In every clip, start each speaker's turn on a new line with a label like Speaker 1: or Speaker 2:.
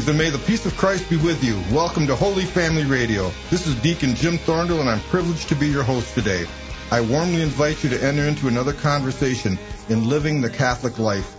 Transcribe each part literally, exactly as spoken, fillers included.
Speaker 1: Greetings, and may the peace of Christ be with you. Welcome to Holy Family Radio. This is Deacon Jim Thorndale, and I'm privileged to be your host today. I warmly invite you to enter into another conversation in living the Catholic life.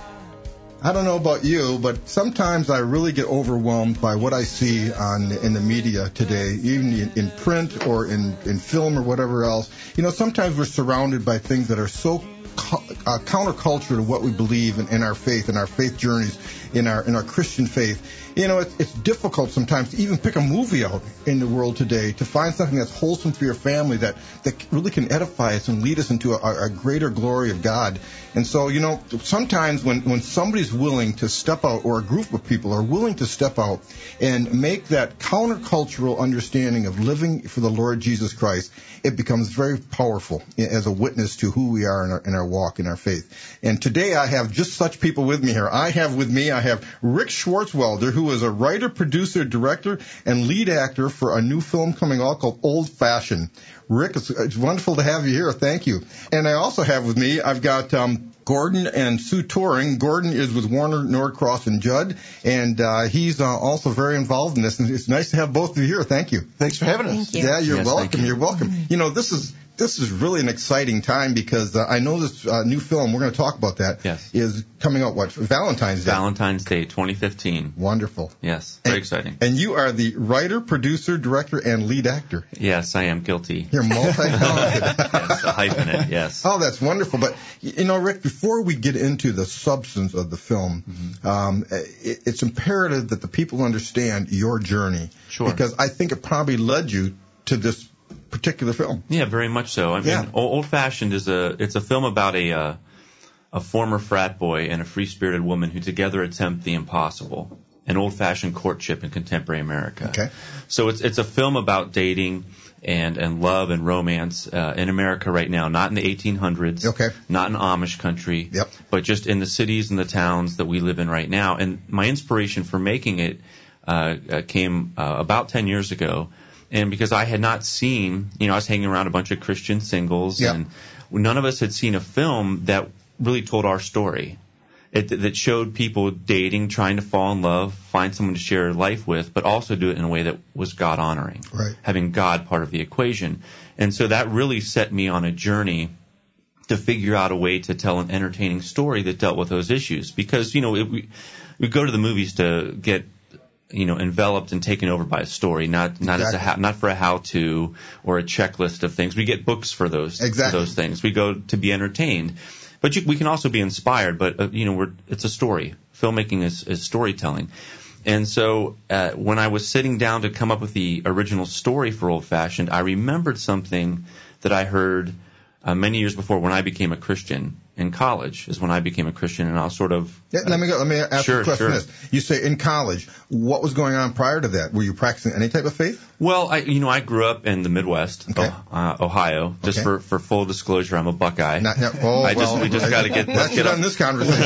Speaker 1: I don't know about you, but sometimes I really get overwhelmed by what I see on in the media today, even in, in print or in, in film or whatever else. You know, sometimes we're surrounded by things that are so uh, counterculture to what we believe in, in our faith, in our faith journeys, in our in our Christian faith. You know, it's, it's difficult sometimes to even pick a movie out in the world today to find something that's wholesome for your family, that, that really can edify us and lead us into a, a greater glory of God. And so, you know, sometimes when, when somebody's willing to step out, or a group of people are willing to step out and make that countercultural understanding of living for the Lord Jesus Christ, it becomes very powerful as a witness to who we are in our, in our walk, in our faith. And today I have just such people with me here. I have with me, I have Rick Schwartzwelder, who is a writer, producer, director, and lead actor for a new film coming out called Old Fashioned. Rick, it's, it's wonderful to have you here. Thank you. And I also have with me, I've got um, Gordon and Sue Turing. Gordon is with Warner Norcross and Judd, and uh, he's uh, also very involved in this. And it's nice to have both of you here. Thank you.
Speaker 2: Thanks for having us.
Speaker 3: Thank you.
Speaker 1: Yeah, you're
Speaker 2: yes,
Speaker 1: welcome.
Speaker 2: You.
Speaker 1: You're welcome. You know, this is this is really an exciting time because uh, I know this uh, new film, we're going to talk about that,
Speaker 4: yes.
Speaker 1: is coming out, what, Valentine's Day?
Speaker 4: Valentine's Day, twenty fifteen.
Speaker 1: Wonderful.
Speaker 4: Yes, very
Speaker 1: and,
Speaker 4: exciting.
Speaker 1: And you are the writer, producer, director, and lead actor.
Speaker 4: Yes, I am guilty.
Speaker 1: You're multi-talented.
Speaker 4: Yes, a hyphenate, yes.
Speaker 1: Oh, that's wonderful. But, you know, Rick, before we get into the substance of the film, mm-hmm. um, it, it's imperative that the people understand your journey.
Speaker 4: Sure.
Speaker 1: Because I think it probably led you to this particular film.
Speaker 4: Yeah, very much so. I mean,
Speaker 1: yeah.
Speaker 4: Old Fashioned is a it's a film about a uh, a former frat boy and a free-spirited woman who together attempt the impossible, an old-fashioned courtship in contemporary America.
Speaker 1: Okay.
Speaker 4: So it's it's a film about dating and and love and romance uh, in America right now, not in the eighteen hundreds,
Speaker 1: okay.
Speaker 4: not in Amish country,
Speaker 1: yep.
Speaker 4: but just in the cities and the towns that we live in right now. And my inspiration for making it uh, uh, came uh, about ten years ago. And because I had not seen, you know, I was hanging around a bunch of Christian singles,
Speaker 1: yeah.
Speaker 4: and none of us had seen a film that really told our story. It, that showed people dating, trying to fall in love, find someone to share life with, but also do it in a way that was God-honoring,
Speaker 1: right.
Speaker 4: having God part of the equation. And so that really set me on a journey to figure out a way to tell an entertaining story that dealt with those issues. Because, you know, it, we, we go to the movies to get, you know, enveloped and taken over by a story, not not
Speaker 1: exactly.
Speaker 4: as a ha- not for a how-to or a checklist of things. We get books for those
Speaker 1: exactly.
Speaker 4: for those things. We go to be entertained, but you, we can also be inspired. But uh, you know, we're, it's a story. Filmmaking is, is storytelling, and so uh, when I was sitting down to come up with the original story for Old Fashioned, I remembered something that I heard uh, many years before when I became a Christian. In college is when I became a Christian, and I was sort of.
Speaker 1: Yeah, let me go. Let me ask
Speaker 4: sure,
Speaker 1: you a question.
Speaker 4: Sure.
Speaker 1: This. You say in college. What was going on prior to that? Were you practicing any type of faith?
Speaker 4: Well, I, you know, I grew up in the Midwest,
Speaker 1: okay.
Speaker 4: uh, Ohio. Just
Speaker 1: okay.
Speaker 4: for, for full disclosure, I'm a Buckeye.
Speaker 1: Not, not, oh,
Speaker 4: I just
Speaker 1: well,
Speaker 4: we just got to get.
Speaker 1: Let's get on this conversation.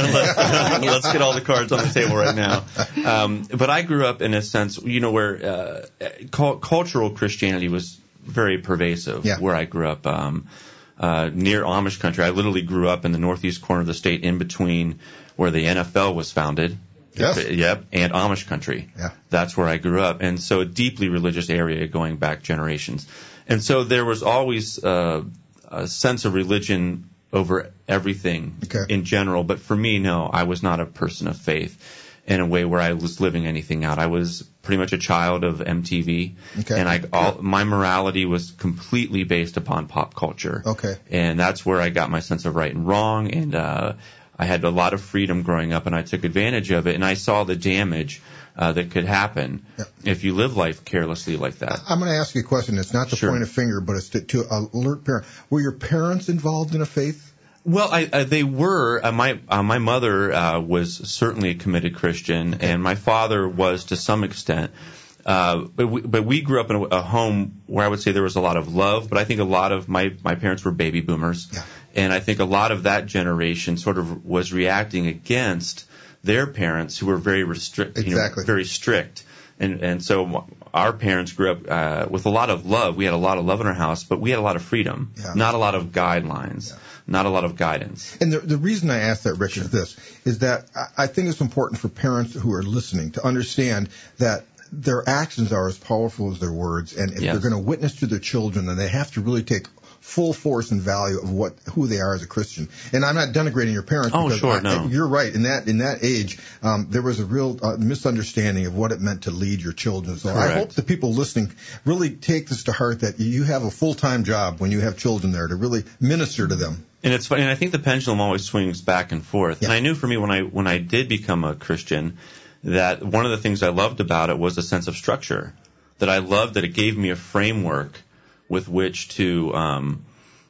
Speaker 4: Let's get all the cards on the table right now. Um, but I grew up in a sense, you know, where uh, cultural Christianity was very pervasive.
Speaker 1: Yeah.
Speaker 4: Where I grew up. Um, Uh, near Amish country. I literally grew up in the northeast corner of the state, in between where the N F L was founded.
Speaker 1: Yes.
Speaker 4: Yep. And Amish country.
Speaker 1: Yeah.
Speaker 4: That's where I grew up, and so a deeply religious area going back generations. And so there was always uh, a sense of religion over everything
Speaker 1: okay.
Speaker 4: in general. But for me, no, I was not a person of faith in a way where I was living anything out. I was pretty much a child of M T V,
Speaker 1: okay.
Speaker 4: and I all, my morality was completely based upon pop culture.
Speaker 1: Okay.
Speaker 4: And that's where I got my sense of right and wrong, and uh, I had a lot of freedom growing up, and I took advantage of it, and I saw the damage uh, that could happen
Speaker 1: yep.
Speaker 4: if you live life carelessly like that.
Speaker 1: I'm going to ask you a question. It's not to
Speaker 4: sure.
Speaker 1: point a finger, but it's to, to alert parents. Were your parents involved in a faith?
Speaker 4: Well, I, uh, they were. Uh, my uh, my mother uh, was certainly a committed Christian,
Speaker 1: okay.
Speaker 4: and my father was to some extent. Uh, but we, but we grew up in a, a home where I would say there was a lot of love, but I think a lot of my my parents were baby boomers,
Speaker 1: yeah.
Speaker 4: and I think a lot of that generation sort of was reacting against their parents, who were very restrict,
Speaker 1: exactly.
Speaker 4: you know, very strict. And and so our parents grew up uh, with a lot of love. We had a lot of love in our house, but we had a lot of freedom, yeah. not a lot of guidelines, yeah. not a lot of guidance.
Speaker 1: And the, the reason I ask that, Rick, sure. is this, is that I think it's important for parents who are listening to understand that their actions are as powerful as their words. And if yes. they're going to witness to their children, then they have to really take full force and value of what who they are as a Christian. And I'm not denigrating your parents.
Speaker 4: Oh,
Speaker 1: because
Speaker 4: sure,
Speaker 1: I,
Speaker 4: no.
Speaker 1: You're right. In that in that age, um, there was a real uh, misunderstanding of what it meant to lead your children. So
Speaker 4: Correct.
Speaker 1: I hope the people listening really take this to heart, that you have a full-time job when you have children there to really minister to them.
Speaker 4: And it's funny, and I think the pendulum always swings back and forth. Yeah. And I knew for me when I when I did become a Christian that one of the things I loved about it was a sense of structure. That I loved that it gave me a framework with which to um,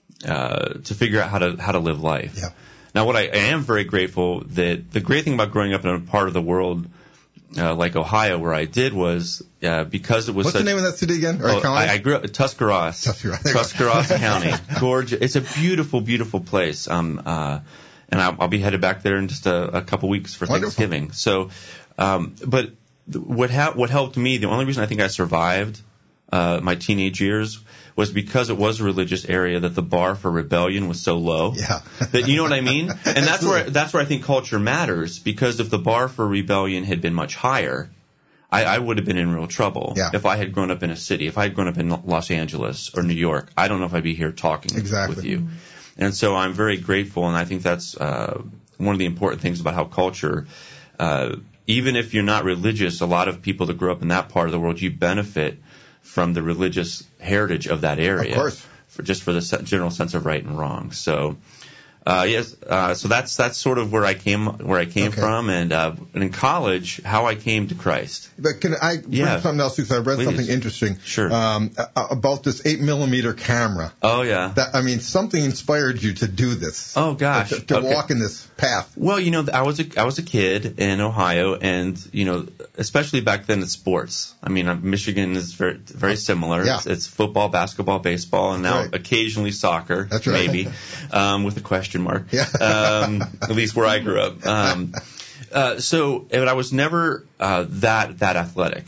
Speaker 4: uh, to figure out how to how to live life.
Speaker 1: Yeah.
Speaker 4: Now, what I, I am very grateful that the great thing about growing up in a part of the world uh, like Ohio, where I did, was uh, because it was.
Speaker 1: What's
Speaker 4: such,
Speaker 1: the name of that city again? Or
Speaker 4: oh,
Speaker 1: county?
Speaker 4: I, I grew up in Tuscarawas.
Speaker 1: Tuscarawas,
Speaker 4: Tuscarawas County, gorgeous. It's a beautiful, beautiful place. Um, uh, and I'll, I'll be headed back there in just a, a couple weeks for
Speaker 1: Wonderful.
Speaker 4: Thanksgiving. So, um, but what ha- what helped me, the only reason I think I survived uh, my teenage years was because it was a religious area, that the bar for rebellion was so low.
Speaker 1: Yeah.
Speaker 4: That, you know what I mean? And that's where that's where I think culture matters, because if the bar for rebellion had been much higher, I, I would have been in real trouble.
Speaker 1: Yeah.
Speaker 4: If I had grown up in a city, if I had grown up in Los Angeles or New York, I don't know if I'd be here talking
Speaker 1: exactly.
Speaker 4: with you. And so I'm very grateful, and I think that's uh, one of the important things about how culture, uh, even if you're not religious, a lot of people that grew up in that part of the world, you benefit from the religious heritage of that area.
Speaker 1: Of course.
Speaker 4: For, just for the general sense of right and wrong. So, uh, yes, uh, so that's that's sort of where I came where I came
Speaker 1: okay.
Speaker 4: from, and, uh, and in college, how I came to Christ.
Speaker 1: But can I bring
Speaker 4: yeah.
Speaker 1: something else? Because I read
Speaker 4: Please.
Speaker 1: something interesting.
Speaker 4: Sure.
Speaker 1: Um, about this eight millimeter camera.
Speaker 4: Oh yeah.
Speaker 1: That, I mean, something inspired you to do this.
Speaker 4: Oh gosh.
Speaker 1: To, to
Speaker 4: okay.
Speaker 1: walk in this path.
Speaker 4: Well, you know, I was a I was a kid in Ohio, and you know, especially back then, it's sports. I mean, Michigan is very very similar.
Speaker 1: Yeah.
Speaker 4: It's, it's football, basketball, baseball, and now
Speaker 1: right.
Speaker 4: occasionally soccer.
Speaker 1: That's right.
Speaker 4: Maybe, um, with a question mark.
Speaker 1: Yeah.
Speaker 4: um, at least where I grew up. Um, uh, so, but I was never uh, that that athletic.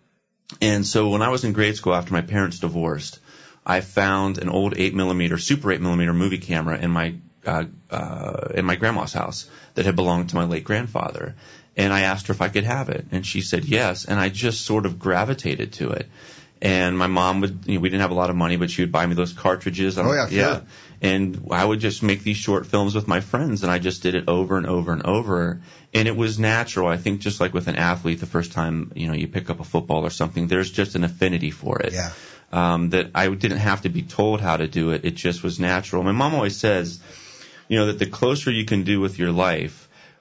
Speaker 4: And so when I was in grade school after my parents divorced, I found an old eight millimeter, super eight millimeter movie camera in my uh, uh, in my grandma's house that had belonged to my late grandfather. And I asked her if I could have it, and she said yes. And I just sort of gravitated to it. And my mom would, you know, we didn't have a lot of money, but she would buy me those cartridges.
Speaker 1: Oh yeah, sure.
Speaker 4: yeah. And I would just make these short films with my friends, and I just did it over and over and over. And it was natural. I think just like with an athlete, the first time, you know, you pick up a football or something, there's just an affinity for it.
Speaker 1: Yeah.
Speaker 4: Um, that I didn't have to be told how to do it. It just was natural. My mom always says, you know, that the closer you can do with your life,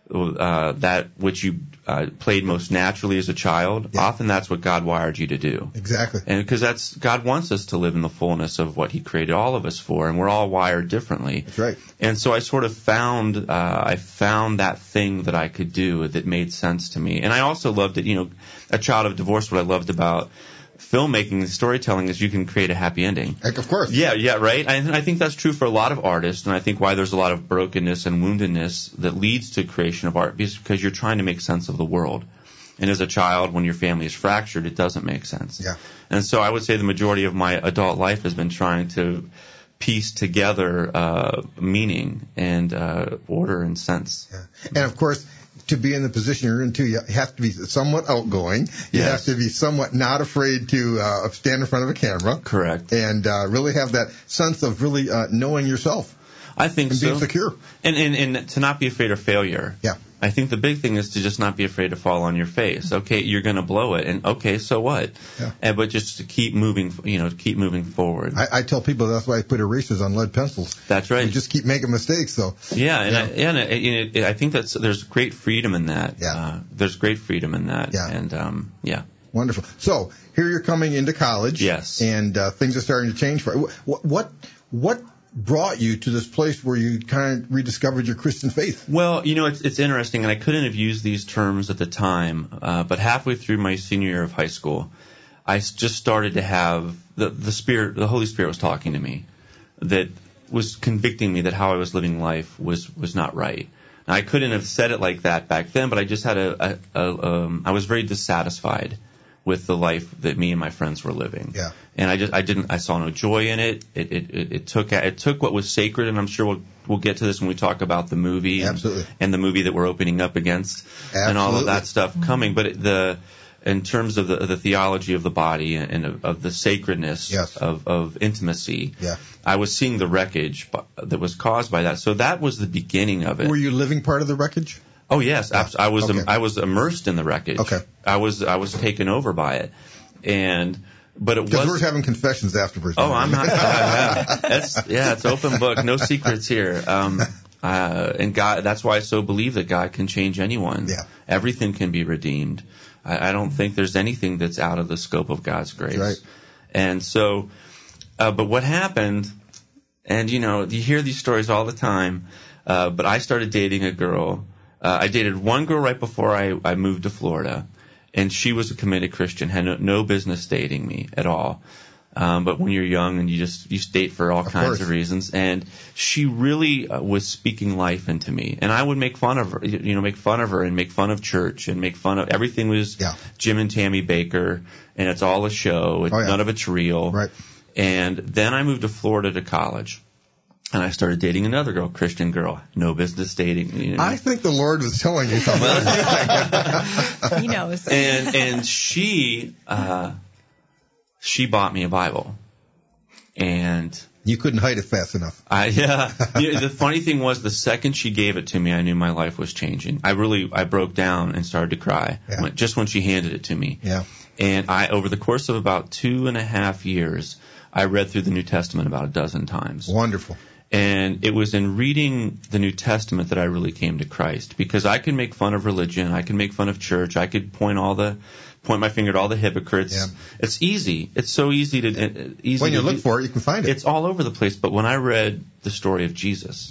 Speaker 4: uh, that which you uh, played most naturally as a child, yeah. often that's what God wired you to do.
Speaker 1: Exactly.
Speaker 4: And because that's, God wants us to live in the fullness of what He created all of us for, and we're all wired differently.
Speaker 1: That's right.
Speaker 4: And so I sort of found, uh, I found that thing that I could do that made sense to me. And I also loved it, you know, a child of divorce, what I loved about filmmaking and storytelling is you can create a happy ending.
Speaker 1: Heck, of course.
Speaker 4: Yeah, yeah, right. I, I think that's true for a lot of artists, and I think why there's a lot of brokenness and woundedness that leads to creation of art is because you're trying to make sense of the world. And as a child, when your family is fractured, it doesn't make sense.
Speaker 1: Yeah.
Speaker 4: And so I would say the majority of my adult life has been trying to piece together uh, meaning and uh, order and sense.
Speaker 1: Yeah. And of course, to be in the position you're in, too, you have to be somewhat outgoing. You
Speaker 4: yes.
Speaker 1: have to be somewhat not afraid to uh, stand in front of a camera.
Speaker 4: Correct.
Speaker 1: And uh, really have that sense of really uh, knowing yourself.
Speaker 4: I think
Speaker 1: and
Speaker 4: so.
Speaker 1: being secure.
Speaker 4: And, and, and to not be afraid of failure.
Speaker 1: Yeah.
Speaker 4: I think the big thing is to just not be afraid to fall on your face. Okay, you're going to blow it, and okay, so what?
Speaker 1: Yeah.
Speaker 4: And, but just to keep moving, you know, keep moving forward.
Speaker 1: I, I tell people that's why I put erasers on lead pencils.
Speaker 4: That's right.
Speaker 1: You just keep making mistakes, though.
Speaker 4: Yeah, and,
Speaker 1: yeah.
Speaker 4: I, and I, you know, I think that's there's great freedom in that.
Speaker 1: Yeah.
Speaker 4: Uh, there's great freedom in that.
Speaker 1: Yeah.
Speaker 4: And um, yeah.
Speaker 1: Wonderful. So here you're coming into college.
Speaker 4: Yes.
Speaker 1: And uh, things are starting to change for you. What what what brought you to this place where you kind of rediscovered your Christian faith?
Speaker 4: Well, you know, it's it's interesting, and I couldn't have used these terms at the time, uh, but halfway through my senior year of high school, I just started to have the the Spirit, the Holy Spirit was talking to me, that was convicting me that how I was living life was was not right. Now, I couldn't have said it like that back then, but I just had a, a, a um, I was very dissatisfied with the life that me and my friends were living.
Speaker 1: Yeah.
Speaker 4: And I just I didn't I saw no joy in it. It it it, it took it took what was sacred, and I'm sure we'll we'll get to this when we talk about the movie and,
Speaker 1: Absolutely.
Speaker 4: and the movie that we're opening up against
Speaker 1: Absolutely.
Speaker 4: and all of that stuff mm-hmm. coming. But it, the in terms of the, the theology of the body and of, of the sacredness
Speaker 1: yes.
Speaker 4: of, of intimacy,
Speaker 1: yeah.
Speaker 4: I was seeing the wreckage that was caused by that. So that was the beginning of it.
Speaker 1: Were you living part of the wreckage?
Speaker 4: Oh yes, yeah. I was
Speaker 1: okay.
Speaker 4: I was immersed in the wreckage.
Speaker 1: Okay.
Speaker 4: I was I was taken over by it, and but it was.
Speaker 1: Because we're having confessions afterwards.
Speaker 4: Oh, I'm not. uh, it's, yeah, it's open book, no secrets here. Um, uh, and God, that's why I so believe that God can change anyone.
Speaker 1: Yeah.
Speaker 4: Everything can be redeemed. I, I don't think there's anything that's out of the scope of God's grace.
Speaker 1: Right.
Speaker 4: And so, uh, but what happened? And you know, you hear these stories all the time. Uh, but I started dating a girl. Uh, I dated one girl right before I, I moved to Florida, and she was a committed Christian, had no, no business dating me at all. Um, but when you're young and you just you date for all
Speaker 1: of
Speaker 4: kinds
Speaker 1: course.
Speaker 4: of reasons, and she really uh, was speaking life into me, and I would make fun of her, you know, make fun of her and make fun of church and make fun of everything was
Speaker 1: yeah.
Speaker 4: Jim and Tammy Baker, and it's all a show, and
Speaker 1: oh, yeah.
Speaker 4: none of it's real.
Speaker 1: Right.
Speaker 4: And then I moved to Florida to college. And I started dating another girl, Christian girl, no business dating. You know.
Speaker 1: I think the Lord was telling you something.
Speaker 2: He knows.
Speaker 4: And and she uh, she bought me a Bible, and
Speaker 1: you couldn't hide it fast enough.
Speaker 4: I yeah. The, the funny thing was, the second she gave it to me, I knew my life was changing. I really I broke down and started to cry
Speaker 1: yeah.
Speaker 4: when, just when she handed it to me.
Speaker 1: Yeah.
Speaker 4: And I, over the course of about two and a half years, I read through the New Testament about a dozen times.
Speaker 1: Wonderful.
Speaker 4: And it was in reading the New Testament that I really came to Christ, because I can make fun of religion, I can make fun of church, I could point all the point my finger at all the hypocrites.
Speaker 1: Yeah.
Speaker 4: It's easy. It's so easy to uh, easy.
Speaker 1: When you
Speaker 4: to
Speaker 1: look
Speaker 4: do.
Speaker 1: for it, you can find it.
Speaker 4: It's all over the place. But when I read the story of Jesus,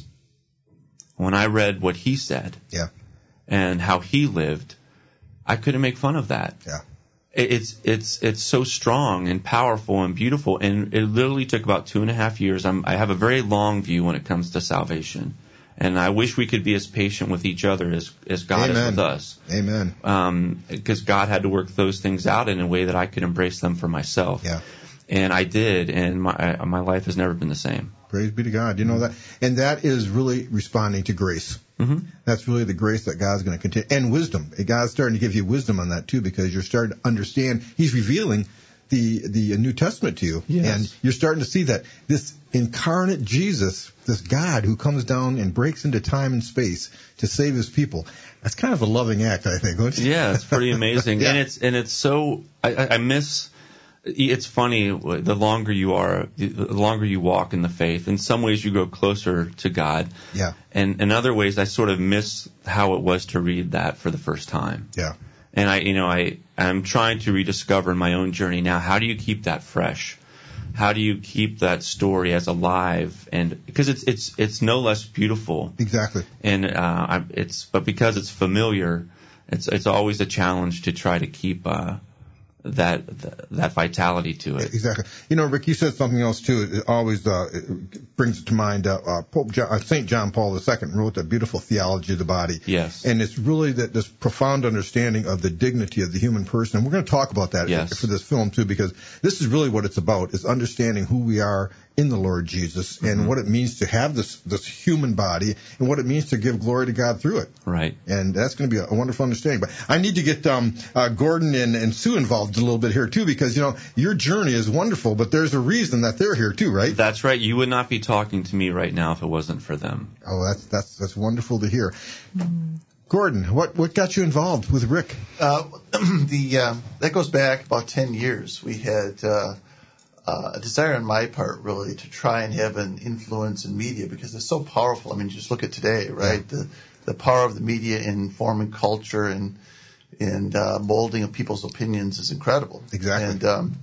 Speaker 4: when I read what he said,
Speaker 1: yeah,
Speaker 4: and how he lived, I couldn't make fun of that.
Speaker 1: Yeah.
Speaker 4: It's it's it's so strong and powerful and beautiful, and it literally took about two and a half years. I'm, I have a very long view when it comes to salvation, and I wish we could be as patient with each other as as God
Speaker 1: Amen.
Speaker 4: is with us.
Speaker 1: Amen.
Speaker 4: Um, because God had to work those things out in a way that I could embrace them for myself.
Speaker 1: Yeah.
Speaker 4: And I did, and my my life has never been the same.
Speaker 1: Praise be to God. You know that, and that is really responding to grace.
Speaker 4: Mm-hmm.
Speaker 1: That's really the grace that God's going to continue, and wisdom. God's starting to give you wisdom on that too, because you're starting to understand. He's revealing the the New Testament to you,
Speaker 4: yes.
Speaker 1: and you're starting to see that this incarnate Jesus, this God who comes down and breaks into time and space to save His people. That's kind of a loving act, I think. Don't you?
Speaker 4: Yeah, it's pretty amazing,
Speaker 1: yeah.
Speaker 4: and it's and it's so I, I miss. It's funny, the longer you are, the longer you walk in the faith. In some ways, you go closer to God.
Speaker 1: Yeah.
Speaker 4: And in other ways, I sort of miss how it was to read that for the first time.
Speaker 1: Yeah.
Speaker 4: And I, you know, I, I'm trying to rediscover in my own journey now, how do you keep that fresh? How do you keep that story as alive? And because it's, it's, it's no less beautiful.
Speaker 1: Exactly.
Speaker 4: And, uh, I, it's, but because it's familiar, it's, it's always a challenge to try to keep, uh, that that vitality to it.
Speaker 1: Exactly. You know, Rick, you said something else too. It always uh, it brings to mind uh, uh, Pope John, uh, Saint John Paul the Second wrote that beautiful theology of the body.
Speaker 4: Yes.
Speaker 1: And it's really that this profound understanding of the dignity of the human person. And we're going to talk about that
Speaker 4: yes.
Speaker 1: for this film too, because this is really what it's about: is understanding who we are in the Lord Jesus and
Speaker 4: mm-hmm.
Speaker 1: what it means to have this this human body and what it means to give glory to God through it.
Speaker 4: Right.
Speaker 1: And that's going to be a, a wonderful understanding. But I need to get um, uh, Gordon and, and Sue involved a little bit here too, because you know your journey is wonderful, but there's a reason that they're here too, right?
Speaker 4: That's right. You would not be talking to me right now if it wasn't for them.
Speaker 1: Oh, that's that's that's wonderful to hear. Mm. Gordon, what what got you involved with Rick?
Speaker 3: Uh, the uh, that goes back about ten years. We had. Uh, Uh, a desire on my part, really, to try and have an influence in media because it's so powerful. I mean, just look at today, right?
Speaker 1: Yeah.
Speaker 3: The the power of the media in forming culture and and uh, molding of people's opinions is incredible.
Speaker 1: Exactly.
Speaker 3: And um,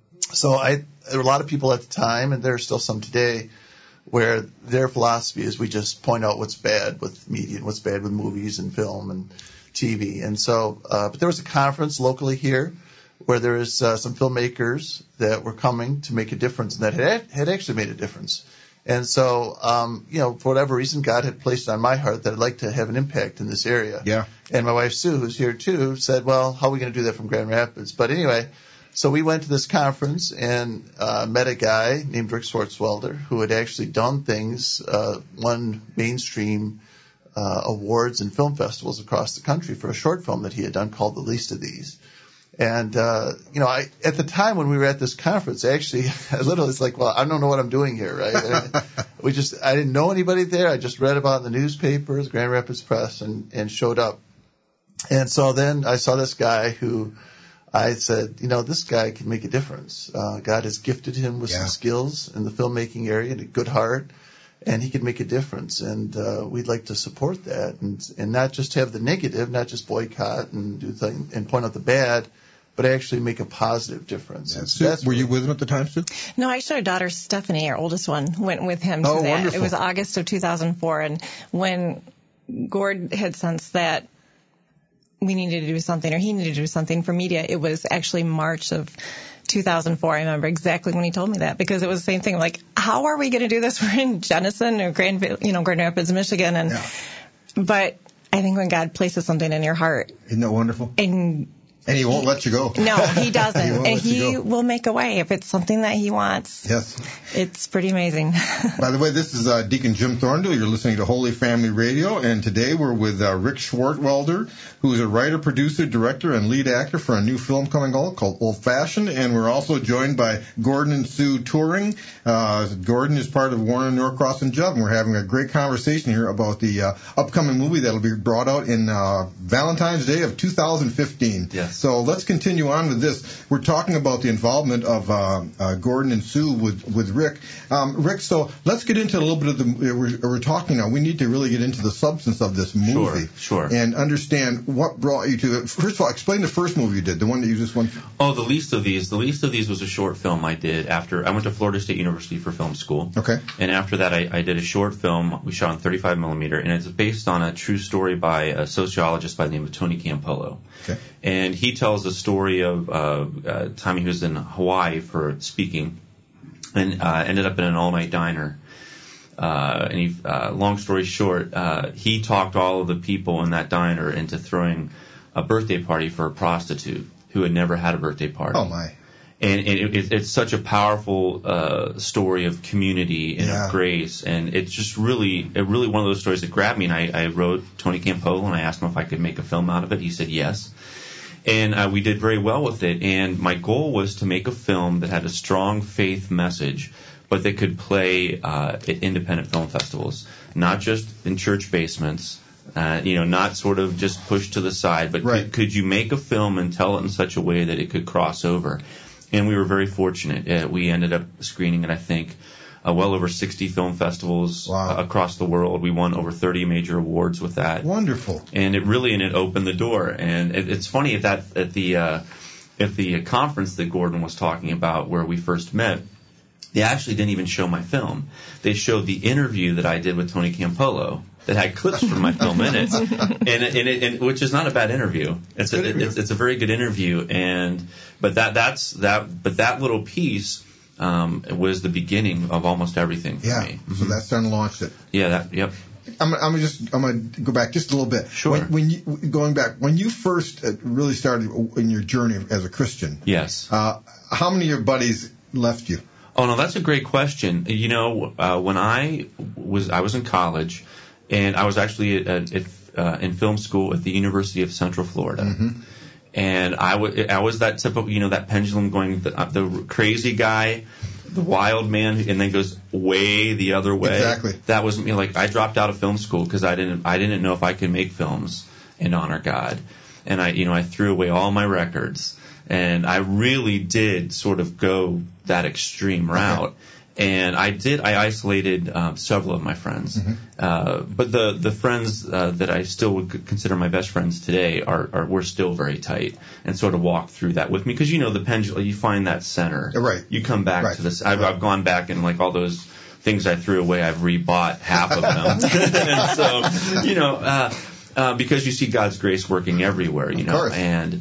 Speaker 3: so I, there were a lot of people at the time, and there are still some today, where their philosophy is we just point out what's bad with media and what's bad with movies and film and T V. And so, uh, but there was a conference locally here where there was uh, some filmmakers that were coming to make a difference, and that had, had actually made a difference. And so, um, you know, for whatever reason, God had placed on my heart that I'd like to have an impact in this area.
Speaker 1: Yeah.
Speaker 3: And my wife, Sue, who's here too, said, well, how are we going to do that from Grand Rapids? But anyway, so we went to this conference and uh, met a guy named Rick Swartzwelder who had actually done things, uh, won mainstream uh, awards and film festivals across the country for a short film that he had done called The Least of These. And, uh, you know, I, at the time when we were at this conference, actually, I literally was like, well, I don't know what I'm doing here, right? And we just, I didn't know anybody there. I just read about it in the newspapers, Grand Rapids Press, and, and showed up. And so then I saw this guy who I said, you know, this guy can make a difference. Uh, God has gifted him with
Speaker 1: yeah. some
Speaker 3: skills in the filmmaking area and a good heart, and he can make a difference. And, uh, we'd like to support that and, and not just have the negative, not just boycott and do things and point out the bad, but actually make a positive difference.
Speaker 1: Yeah. Sue,
Speaker 3: that's
Speaker 1: were you with him at the time, Sue?
Speaker 2: No, actually, our daughter Stephanie, our oldest one, went with him to
Speaker 1: oh,
Speaker 2: that.
Speaker 1: Wonderful.
Speaker 2: It was August of two thousand four, and when Gord had sensed that we needed to do something, or he needed to do something for media, it was actually March of two thousand four. I remember exactly when he told me that, because it was the same thing. Like, how are we going to do this? We're in Jenison or Grand, you know, Grand Rapids, Michigan, and
Speaker 1: yeah.
Speaker 2: but I think when God places something in your heart,
Speaker 1: isn't that wonderful?
Speaker 2: And
Speaker 1: And he won't let you go.
Speaker 2: No, he doesn't.
Speaker 1: he won't
Speaker 2: and
Speaker 1: let
Speaker 2: he
Speaker 1: you go.
Speaker 2: will make a way if it's something that he wants.
Speaker 1: Yes.
Speaker 2: It's pretty amazing.
Speaker 1: By the way, this is uh, Deacon Jim Thorndale. You're listening to Holy Family Radio, and today we're with uh, Rick Swartzwelder, who is a writer, producer, director, and lead actor for a new film coming out called Old Fashioned. And we're also joined by Gordon and Sue Touring. Uh, Gordon is part of Warner Norcross and Judd, and we're having a great conversation here about the uh, upcoming movie that'll be brought out in uh, Valentine's Day of two thousand fifteen.
Speaker 4: Yes.
Speaker 1: So let's continue on with this. We're talking about the involvement of uh, uh, Gordon and Sue with with Rick. Um, Rick, so let's get into a little bit of the. We're, we're talking now. We need to really get into the substance of this movie,
Speaker 4: sure, sure.
Speaker 1: and understand what brought you to it. First of all, explain the first movie you did, the one that you just went.
Speaker 4: Oh, The Least of These. The Least of These was a short film I did after I went to Florida State University for film school.
Speaker 1: Okay.
Speaker 4: And after that, I, I did a short film we shot on thirty-five millimeter, and it's based on a true story by a sociologist by the name of Tony Campolo.
Speaker 1: Okay.
Speaker 4: And he tells the story of uh, uh, time he was in Hawaii for speaking, and uh, ended up in an all-night diner. Uh, and he, uh, long story short, uh, he talked all of the people in that diner into throwing a birthday party for a prostitute who had never had a birthday party.
Speaker 1: Oh my!
Speaker 4: And, and it, it's such a powerful uh, story of community and
Speaker 1: yeah.
Speaker 4: of grace, and it's just really, it really one of those stories that grabbed me. And I, I wrote Tony Campolo, and I asked him if I could make a film out of it. He said yes. And uh, we did very well with it. And my goal was to make a film that had a strong faith message, but that could play uh, at independent film festivals, not just in church basements, uh, you know, not sort of just pushed to the side, but
Speaker 1: right.
Speaker 4: could, could you make a film and tell it in such a way that it could cross over? And we were very fortunate. Uh, we ended up screening it, I think, uh, well over sixty film festivals
Speaker 1: wow.
Speaker 4: uh, across the world. We won over thirty major awards with that.
Speaker 1: Wonderful.
Speaker 4: And it really, and it opened the door. And it, it's funny at that, at the, uh, at the conference that Gordon was talking about where we first met, they actually didn't even show my film. They showed the interview that I did with Tony Campolo that had clips from my film in it, and, and, it, and which is not a bad interview. It's a, it's, it's a very good interview, and but that that's that but that little piece um, was the beginning of almost everything for
Speaker 1: yeah.
Speaker 4: me.
Speaker 1: Mm-hmm. So that's done launched it.
Speaker 4: Yeah. That. Yep.
Speaker 1: I'm, I'm just I'm gonna go back just a little bit.
Speaker 4: Sure.
Speaker 1: When, when you going back when you first really started in your journey as a Christian.
Speaker 4: Yes.
Speaker 1: Uh, how many of your buddies left you?
Speaker 4: Oh no, that's a great question. You know, uh, when I was I was in college, and I was actually at, at, uh, in film school at the University of Central Florida,
Speaker 1: mm-hmm.
Speaker 4: and I, w- I was that typical, you know, that pendulum going the, uh, the crazy guy, the wild man, and then goes way the other way.
Speaker 1: Exactly.
Speaker 4: That was me. Like I dropped out of film school because I didn't I didn't know if I could make films and honor God, and I you know I threw away all my records. And I really did sort of go that extreme route. Okay. And I did, I isolated um, several of my friends. Mm-hmm. Uh, but the, the friends uh, that I still would consider my best friends today are, are we're still very tight and sort of walk through that with me. Because, you know, the pendulum, you find that center.
Speaker 1: Right.
Speaker 4: You come back
Speaker 1: right.
Speaker 4: to this. I've, right. I've gone back and like all those things I threw away, I've rebought half of them. And so, you know, uh, uh, because you see God's grace working everywhere, you
Speaker 1: of
Speaker 4: know.
Speaker 1: Course.
Speaker 4: And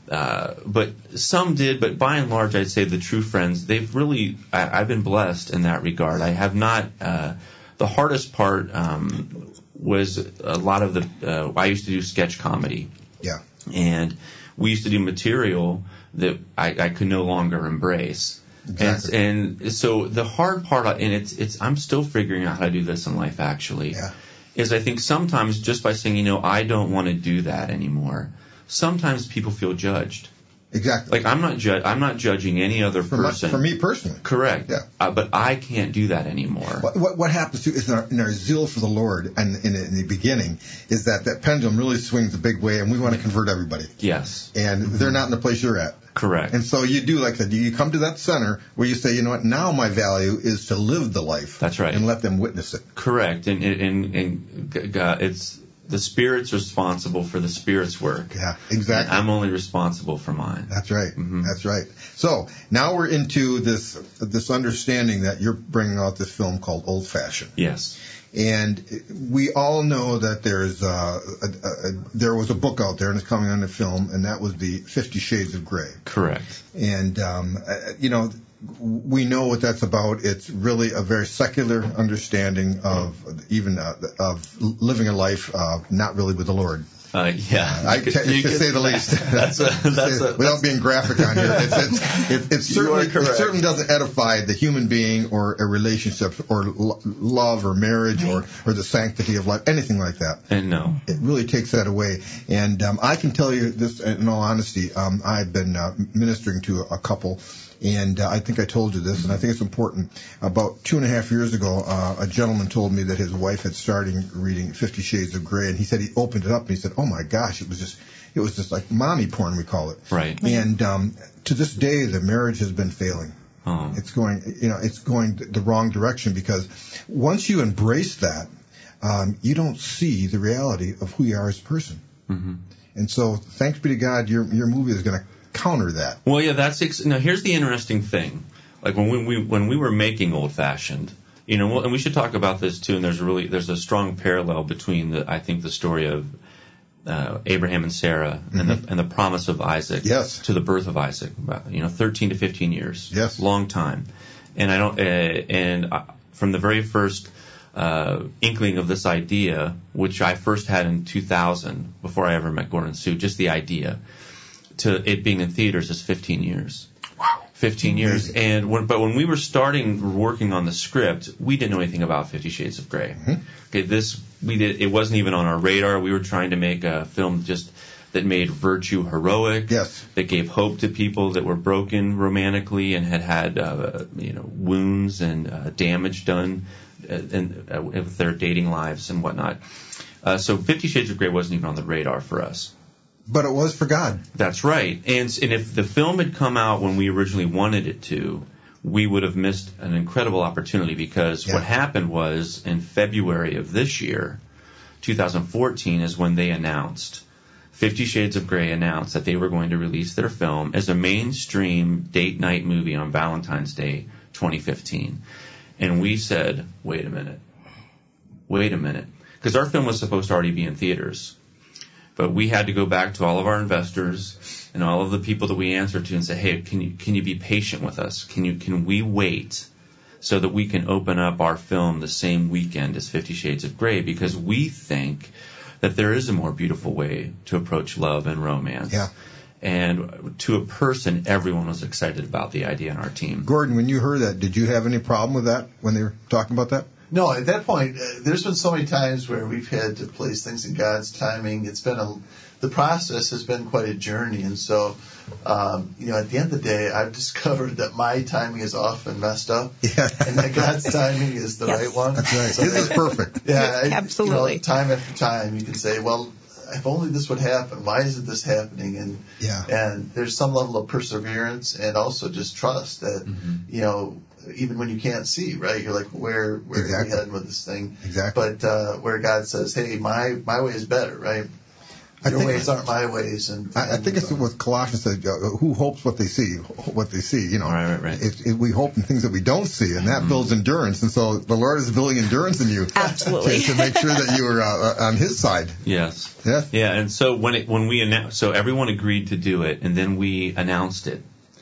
Speaker 4: uh, but some did. But by and large, I'd say the true friends, they've really, I, I've been blessed in that regard. I have not, uh, the hardest part um, was a lot of the, uh, I used to do sketch comedy.
Speaker 1: Yeah.
Speaker 4: And we used to do material that I, I could no longer embrace.
Speaker 1: Exactly.
Speaker 4: And, and so the hard part, and it's, it's, I'm still figuring out how to do this in life actually,
Speaker 1: yeah.
Speaker 4: is I think sometimes just by saying, you know, I don't want to do that anymore, sometimes people feel judged.
Speaker 1: Exactly.
Speaker 4: Like I'm not ju- I'm not judging any other
Speaker 1: for
Speaker 4: person.
Speaker 1: My, for me personally.
Speaker 4: Correct.
Speaker 1: Yeah.
Speaker 4: Uh, but I can't do that anymore.
Speaker 1: What, what, what happens to is in our, in our zeal for the Lord and in, in the beginning is that that pendulum really swings a big way, and we want to convert everybody.
Speaker 4: Yes.
Speaker 1: And mm-hmm. they're not in the place you're at.
Speaker 4: Correct.
Speaker 1: And so you do, like I said, you come to that center where you say, you know what, now my value is to live the life.
Speaker 4: That's right.
Speaker 1: And let them witness it.
Speaker 4: Correct. And and and God, it's the Spirit's responsible for the Spirit's work.
Speaker 1: Yeah, exactly.
Speaker 4: And I'm only responsible for mine.
Speaker 1: That's right.
Speaker 4: Mm-hmm.
Speaker 1: That's right. So now we're into this this understanding that you're bringing out this film called Old Fashioned.
Speaker 4: Yes.
Speaker 1: And we all know that there's uh, a, a, a, there was a book out there and it's coming on the film, and that was the Fifty Shades of Grey.
Speaker 4: Correct.
Speaker 1: And um, uh, you know, we know what that's about. It's really a very secular understanding of even uh, of living a life uh, not really with the Lord.
Speaker 4: Uh, yeah,
Speaker 1: I, to, to say the least.
Speaker 4: That's a, that's a,
Speaker 1: without that's, being graphic on here, it's, it's, it, it, certainly, it certainly doesn't edify the human being or a relationship or lo- love or marriage or, or the sanctity of life, anything like that.
Speaker 4: And no,
Speaker 1: it really takes that away. And um, I can tell you this in all honesty. Um, I've been uh, ministering to a, a couple. And uh, I think I told you this, and I think it's important. About two and a half years ago, uh, a gentleman told me that his wife had started reading Fifty Shades of Grey, and he said he opened it up and he said, "Oh my gosh, it was just, it was just like mommy porn, we call it."
Speaker 4: Right.
Speaker 1: And um, to this day, the marriage has been failing.
Speaker 4: Oh.
Speaker 1: It's going, you know, it's going the wrong direction because once you embrace that, um, you don't see the reality of who you are as a person.
Speaker 4: Mm-hmm. And
Speaker 1: so, thanks be to God, your your movie is going to counter that.
Speaker 4: Well, yeah, that's ex- now. Here's the interesting thing: like when we, we when we were making Old Fashioned, you know, and we should talk about this too. And there's really there's a strong parallel between the I think the story of uh, Abraham and Sarah mm-hmm. and the and the promise of Isaac
Speaker 1: yes.
Speaker 4: to the birth of Isaac. You know, thirteen to fifteen years.
Speaker 1: Yes,
Speaker 4: long time. And I don't uh, and I, from the very first uh, inkling of this idea, which I first had in two thousand before I ever met Gordon Sue, just the idea. To it being in theaters is fifteen years.
Speaker 1: Wow.
Speaker 4: fifteen years. And when, but when we were starting working on the script, we didn't know anything about Fifty Shades of Grey.
Speaker 1: Mm-hmm.
Speaker 4: Okay, this, we did, it wasn't even on our radar. We were trying to make a film just that made virtue heroic.
Speaker 1: Yes.
Speaker 4: That gave hope to people that were broken romantically and had had, uh, you know, wounds and uh, damage done uh, in, uh, with their dating lives and whatnot. Uh, so Fifty Shades of Grey wasn't even on the radar for us.
Speaker 1: But it was for God.
Speaker 4: That's right. And and if the film had come out when we originally wanted it to, we would have missed an incredible opportunity because yeah. what happened was in February of this year, two thousand fourteen, is when they announced, Fifty Shades of Grey announced that they were going to release their film as a mainstream date night movie on Valentine's Day twenty fifteen. And we said, wait a minute. Wait a minute. Because our film was supposed to already be in theaters. But we had to go back to all of our investors and all of the people that we answered to and say, hey, can you can you be patient with us? Can you can we wait so that we can open up our film the same weekend as Fifty Shades of Grey? Because we think that there is a more beautiful way to approach love and romance.
Speaker 1: Yeah.
Speaker 4: And to a person, everyone was excited about the idea on our team.
Speaker 1: Gordon, when you heard that, did you have any problem with that when they were talking about that?
Speaker 3: No, at that point, uh, there's been so many times where we've had to place things in God's timing. It's been a, the process has been quite a journey. And so, um, you know, at the end of the day, I've discovered that my timing is often messed up.
Speaker 1: Yeah.
Speaker 3: And that God's timing is the
Speaker 2: yes.
Speaker 3: right one.
Speaker 1: That's right.
Speaker 3: So
Speaker 1: His is perfect.
Speaker 3: Yeah.
Speaker 2: Absolutely.
Speaker 3: You know, time after time, you can say, well, if only this would happen, why isn't this happening? And
Speaker 1: yeah.
Speaker 3: and there's some level of perseverance and also just trust that, mm-hmm. you know, even when you can't see, right? You're like, where where
Speaker 1: exactly.
Speaker 3: are we heading with this thing?
Speaker 1: Exactly.
Speaker 3: But uh, where God says, hey, my my way is better, right?
Speaker 1: I
Speaker 3: Your
Speaker 1: think,
Speaker 3: ways aren't my ways. And,
Speaker 1: I, I think it's what Colossians says, uh, who hopes what they see, what they see, you know.
Speaker 4: Right, right, right.
Speaker 1: It, it, we hope in things that we don't see, and that mm-hmm. builds endurance. And so the Lord is building endurance in you.
Speaker 2: Absolutely.
Speaker 1: To, to make sure that you are uh, on His side.
Speaker 4: Yes.
Speaker 1: Yes.
Speaker 4: Yeah, and so when it, when we announced, so everyone agreed to do it, and then we announced it.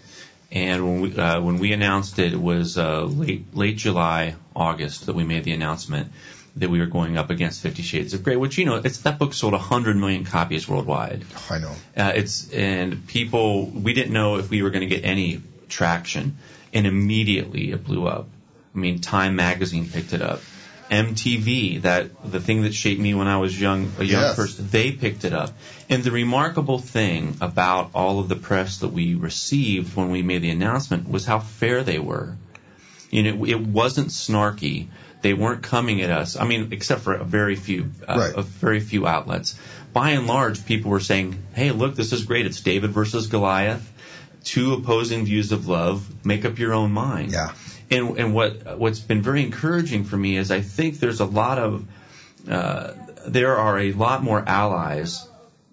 Speaker 4: And when we, uh, when we announced it, it was uh, late, late July, August that we made the announcement that we were going up against Fifty Shades of Grey, which, you know, it's that book sold one hundred million copies worldwide.
Speaker 1: Oh, I know.
Speaker 4: Uh, it's and people, we didn't know if we were going to get any traction, and immediately it blew up. I mean, Time magazine picked it up. M T V, that the thing that shaped me when I was young, a young
Speaker 1: yes.
Speaker 4: person, they picked it up. And the remarkable thing about all of the press that we received when we made the announcement was how fair they were. You know, it wasn't snarky. They weren't coming at us. I mean, except for a very few, uh,
Speaker 1: right.
Speaker 4: a very few outlets. By and large, people were saying, "Hey, look, this is great. It's David versus Goliath. Two opposing views of love. Make up your own mind."
Speaker 1: Yeah.
Speaker 4: And and what what's been very encouraging for me is I think there's a lot of uh, there are a lot more allies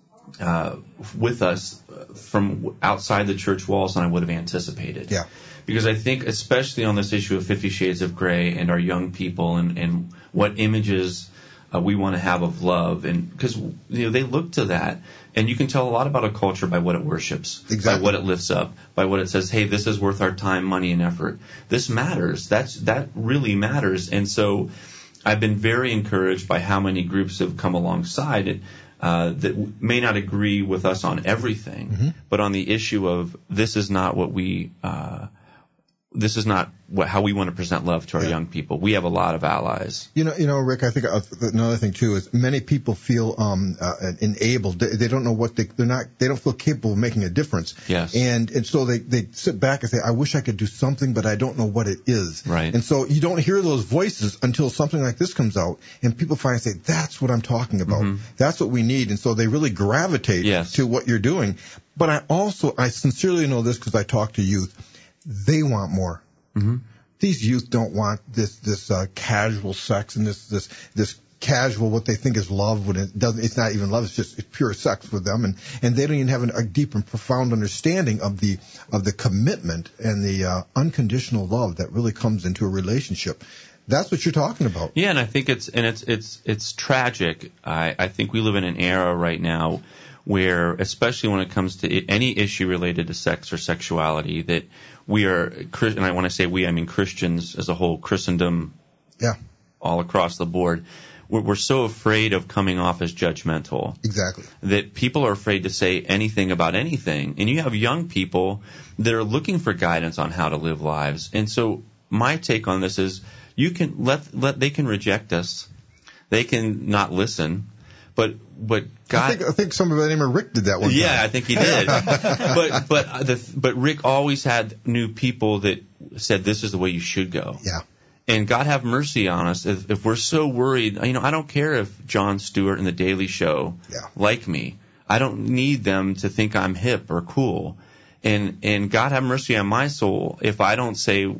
Speaker 4: uh, with us from outside the church walls than I would have anticipated.
Speaker 1: Yeah.
Speaker 4: Because I think, especially on this issue of Fifty Shades of Grey and our young people and, and what images uh, we want to have of love, and because you know they look to that, and you can tell a lot about a culture by what it worships,
Speaker 1: exactly.
Speaker 4: by what it lifts up, by what it says. Hey, this is worth our time, money, and effort. This matters. That's that really matters. And so, I've been very encouraged by how many groups have come alongside it. Uh, that may not agree with us on everything, mm-hmm. but on the issue of this is not what we, uh, this is not what, how we want to present love to our yeah. young people. We have a lot of allies.
Speaker 1: You know, you know, Rick. I think another thing too is many people feel um, uh, enabled. They, they don't know what they they're not. They don't feel capable of making a difference.
Speaker 4: Yes.
Speaker 1: And and so they they sit back and say, I wish I could do something, but I don't know what it is.
Speaker 4: Right.
Speaker 1: And so you don't hear those voices until something like this comes out, and people finally say, that's what I'm talking about. Mm-hmm. That's what we need. And so they really gravitate
Speaker 4: yes.
Speaker 1: to what you're doing. But I also I sincerely know this because I talk to youth. They want more.
Speaker 4: Mm-hmm.
Speaker 1: These youth don't want this this uh, casual sex and this this this casual what they think is love when it doesn't. It's not even love. It's just it's pure sex with them, and and they don't even have an, a deep and profound understanding of the of the commitment and the uh, unconditional love that really comes into a relationship. That's what you're talking about.
Speaker 4: Yeah, and I think it's and it's it's it's tragic. I I think we live in an era right now where, especially when it comes to any issue related to sex or sexuality, that we are, and I want to say we, I mean Christians as a whole, Christendom,
Speaker 1: yeah,
Speaker 4: all across the board, we're, we're so afraid of coming off as judgmental.
Speaker 1: Exactly.
Speaker 4: That people are afraid to say anything about anything. And you have young people that are looking for guidance on how to live lives. And so my take on this is you can let, let they can reject us. They can not listen. But but God,
Speaker 1: I think, I think somebody by the name of Rick did that one time.
Speaker 4: Yeah, I think he did. but but the, but Rick always had new people that said this is the way you should go.
Speaker 1: Yeah.
Speaker 4: And God have mercy on us if, if we're so worried. You know, I don't care if Jon Stewart and The Daily Show
Speaker 1: yeah.
Speaker 4: like me. I don't need them to think I'm hip or cool. And and God have mercy on my soul if I don't say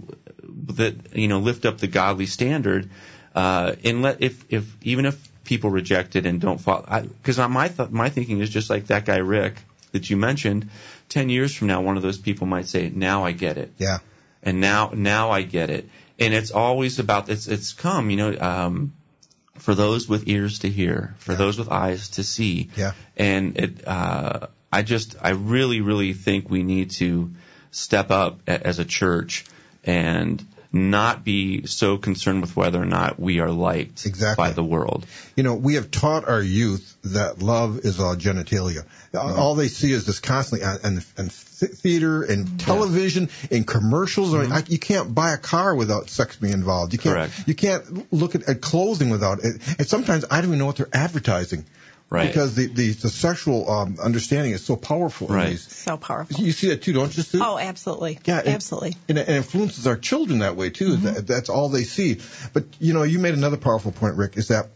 Speaker 4: that, you know, lift up the godly standard. Uh, and let if if even if people reject it and don't follow, because my th- my thinking is just like that guy Rick that you mentioned. Ten years from now, one of those people might say, "Now I get it."
Speaker 1: Yeah.
Speaker 4: And now now I get it. And it's always about it's it's come, you know, um, for those with ears to hear, for
Speaker 1: yeah.
Speaker 4: those with eyes to see.
Speaker 1: Yeah.
Speaker 4: And it, uh, I just I really really think we need to step up a, as a church and not be so concerned with whether or not we are liked
Speaker 1: exactly.
Speaker 4: by the world.
Speaker 1: You know, we have taught our youth that love is all genitalia. Mm-hmm. All they see is this constantly and and theater and television yeah. and commercials. Mm-hmm. I mean, I, you can't buy a car without sex being involved. You can't.
Speaker 4: Correct.
Speaker 1: You can't look at, at clothing without it. And sometimes I don't even know what they're advertising.
Speaker 4: Right.
Speaker 1: Because the, the, the sexual um, understanding is so powerful.
Speaker 4: Right.
Speaker 1: In these.
Speaker 2: So powerful.
Speaker 1: You see that too, don't you, Sue?
Speaker 2: Oh, absolutely.
Speaker 1: Yeah, it,
Speaker 2: absolutely.
Speaker 1: And it influences our children that way too. Mm-hmm. That, that's all they see. But you know, you made another powerful point, Rick, is that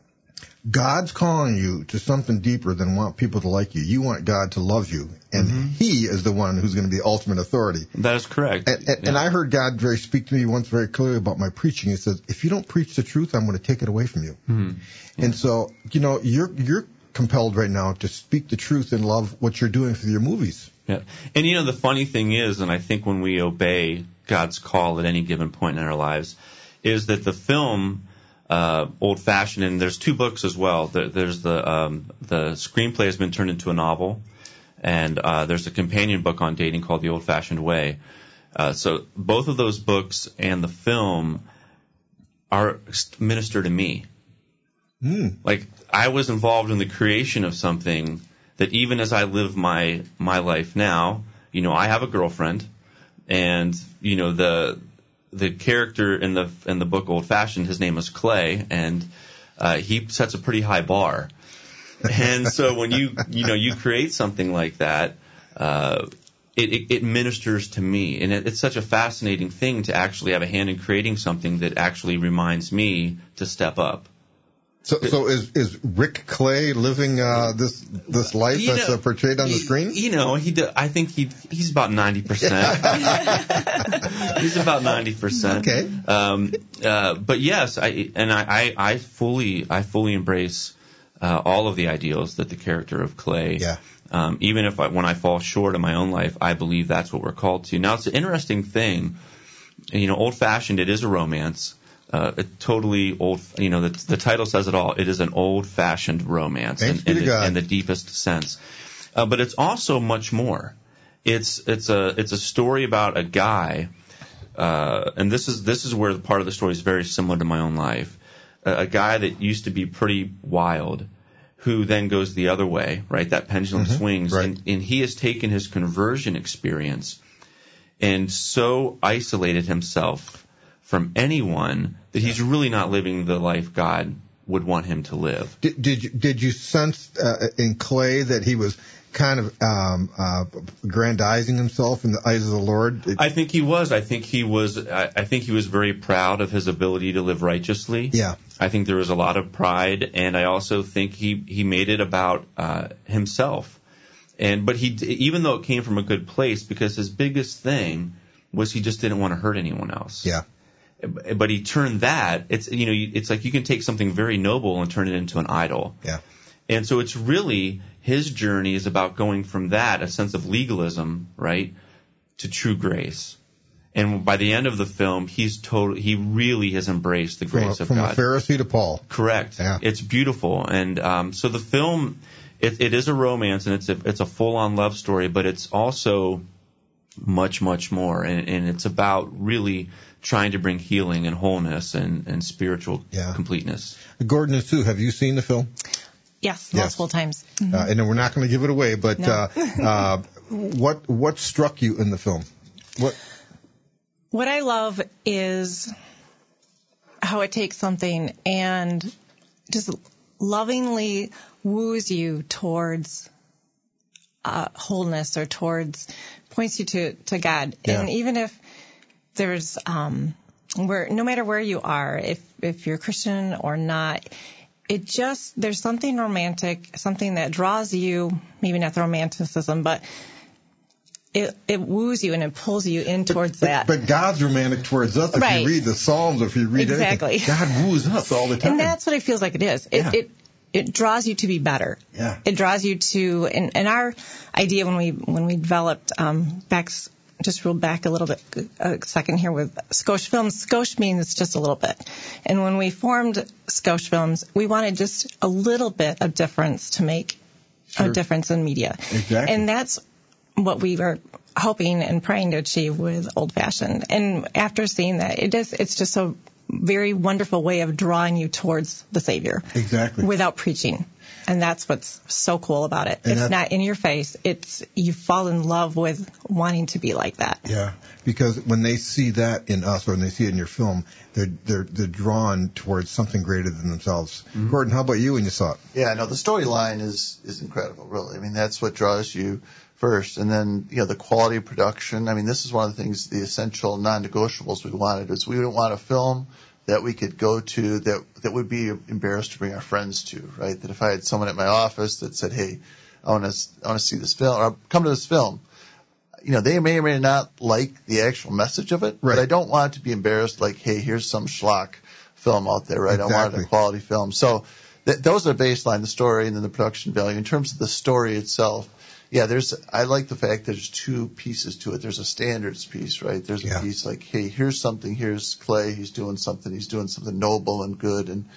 Speaker 1: God's calling you to something deeper than want people to like you. You want God to love you, and mm-hmm. He is the one who's going to be the ultimate authority.
Speaker 4: That is correct.
Speaker 1: And, and,
Speaker 4: yeah.
Speaker 1: and I heard God very speak to me once very clearly about my preaching. He says, "If you don't preach the truth, I'm going to take it away from you."
Speaker 4: Mm-hmm. Yeah.
Speaker 1: And so, you know, you're you're compelled right now to speak the truth and love what you're doing for your movies.
Speaker 4: Yeah. And, you know, the funny thing is, and I think when we obey God's call at any given point in our lives, is that the film, uh, Old Fashioned, and there's two books as well. There, there's the um, the screenplay has been turned into a novel, and uh, there's a companion book on dating called The Old Fashioned Way. Uh, so both of those books and the film are minister to me.
Speaker 1: Mm.
Speaker 4: Like, I was involved in the creation of something that even as I live my my life now, you know, I have a girlfriend, and you know the the character in the in the book Old Fashioned, his name is Clay, and uh, he sets a pretty high bar. And so when you you know you create something like that, uh, it, it it ministers to me, and it, it's such a fascinating thing to actually have a hand in creating something that actually reminds me to step up.
Speaker 1: So, so is is Rick Clay living uh, this this life
Speaker 4: You
Speaker 1: that's
Speaker 4: know,
Speaker 1: uh, portrayed on the screen?
Speaker 4: You know, he. Do, I think he he's about ninety percent. He's about ninety percent.
Speaker 1: Okay.
Speaker 4: Um, uh, but yes, I and I, I, I fully I fully embrace uh, all of the ideals that the character of Clay.
Speaker 1: Yeah.
Speaker 4: Um, even if I, when I fall short in my own life, I believe that's what we're called to. Now, it's an interesting thing. You know, Old Fashioned, it is a romance. Uh, a totally old, you know, the, the title says it all. It is an old-fashioned romance in, in, the, in the deepest sense. Uh, but it's also much more. It's it's a it's a story about a guy, uh, and this is this is where the part of the story is very similar to my own life. A, a guy that used to be pretty wild, who then goes the other way, right? That pendulum
Speaker 1: mm-hmm,
Speaker 4: swings,
Speaker 1: right.
Speaker 4: and, and he has taken his conversion experience and so isolated himself from anyone that he's really not living the life God would want him to live.
Speaker 1: Did, did you did you sense uh, in Clay that he was kind of um, uh, aggrandizing himself in the eyes of the Lord? It,
Speaker 4: I think he was. I think he was. I, I think he was very proud of his ability to live righteously.
Speaker 1: Yeah.
Speaker 4: I think there was a lot of pride, and I also think he he made it about uh, himself. And but he even though it came from a good place, because his biggest thing was he just didn't want to hurt anyone else.
Speaker 1: Yeah.
Speaker 4: But he turned that, it's, you know, it's like you can take something very noble and turn it into an idol.
Speaker 1: Yeah.
Speaker 4: And so it's really, his journey is about going from that, a sense of legalism, right, to true grace. And by the end of the film, he's total, he really has embraced the grace
Speaker 1: from,
Speaker 4: of
Speaker 1: from
Speaker 4: God.
Speaker 1: From a Pharisee to Paul.
Speaker 4: Correct.
Speaker 1: Yeah.
Speaker 4: It's beautiful. And um, so the film, it, it is a romance, and it's a, it's a full-on love story, but it's also much, much more. And, and it's about really trying to bring healing and wholeness and, and spiritual
Speaker 1: yeah.
Speaker 4: completeness.
Speaker 1: Gordon and Sue, have you seen the film?
Speaker 2: Yes, multiple yes. times.
Speaker 1: Mm-hmm. Uh, and we're not going to give it away, but
Speaker 2: no.
Speaker 1: uh, uh, what what struck you in the film? What
Speaker 2: What I love is how it takes something and just lovingly woos you towards uh, wholeness, or towards points you to to God.
Speaker 1: Yeah.
Speaker 2: And even if there's um, where no matter where you are, if if you're Christian or not, it just there's something romantic, something that draws you. Maybe not the romanticism, but it it woos you and it pulls you in towards
Speaker 1: but,
Speaker 2: that.
Speaker 1: But God's romantic towards us. If
Speaker 2: right.
Speaker 1: you read the Psalms, if you read
Speaker 2: exactly.
Speaker 1: anything, God woos us all the time.
Speaker 2: And that's what it feels like it is. It
Speaker 1: yeah.
Speaker 2: it it draws you to be better.
Speaker 1: Yeah.
Speaker 2: It draws you to, and, and our idea when we when we developed um, back. Just real back a little bit, a second here with Skosh Films. Skosh means just a little bit. And when we formed Skosh Films, we wanted just a little bit of difference to make sure. a difference in media.
Speaker 1: Exactly.
Speaker 2: And that's what we were hoping and praying to achieve with Old Fashioned. And after seeing that, it is, it's just a very wonderful way of drawing you towards the Savior.
Speaker 1: Exactly.
Speaker 2: Without preaching. And that's what's so cool about it. And it's not in your face. It's you fall in love with wanting to be like that.
Speaker 1: Yeah, because when they see that in us, or when they see it in your film, they're they're they're drawn towards something greater than themselves. Mm-hmm. Gordon, how about you when you saw it?
Speaker 3: Yeah, no, the storyline is is incredible, really. I mean, that's what draws you first, and then you know the quality of production. I mean, this is one of the things, the essential non-negotiables we wanted is we didn't want a film that we could go to that that would be embarrassed to bring our friends to, right? That if I had someone at my office that said, "Hey, I want to I want to see this film or come to this film," you know, they may or may not like the actual message of it,
Speaker 1: right.
Speaker 3: but I don't want it to be embarrassed. Like, "Hey, here's some schlock film out there," right?
Speaker 1: Exactly.
Speaker 3: I wanted a quality film. So th- those are baseline, the story and then the production value. In terms of the story itself, yeah, there's. I like the fact that there's two pieces to it. There's a standards piece, right? There's a
Speaker 1: Yeah.
Speaker 3: piece like, hey, here's something. Here's Clay. He's doing something. He's doing something noble and good, and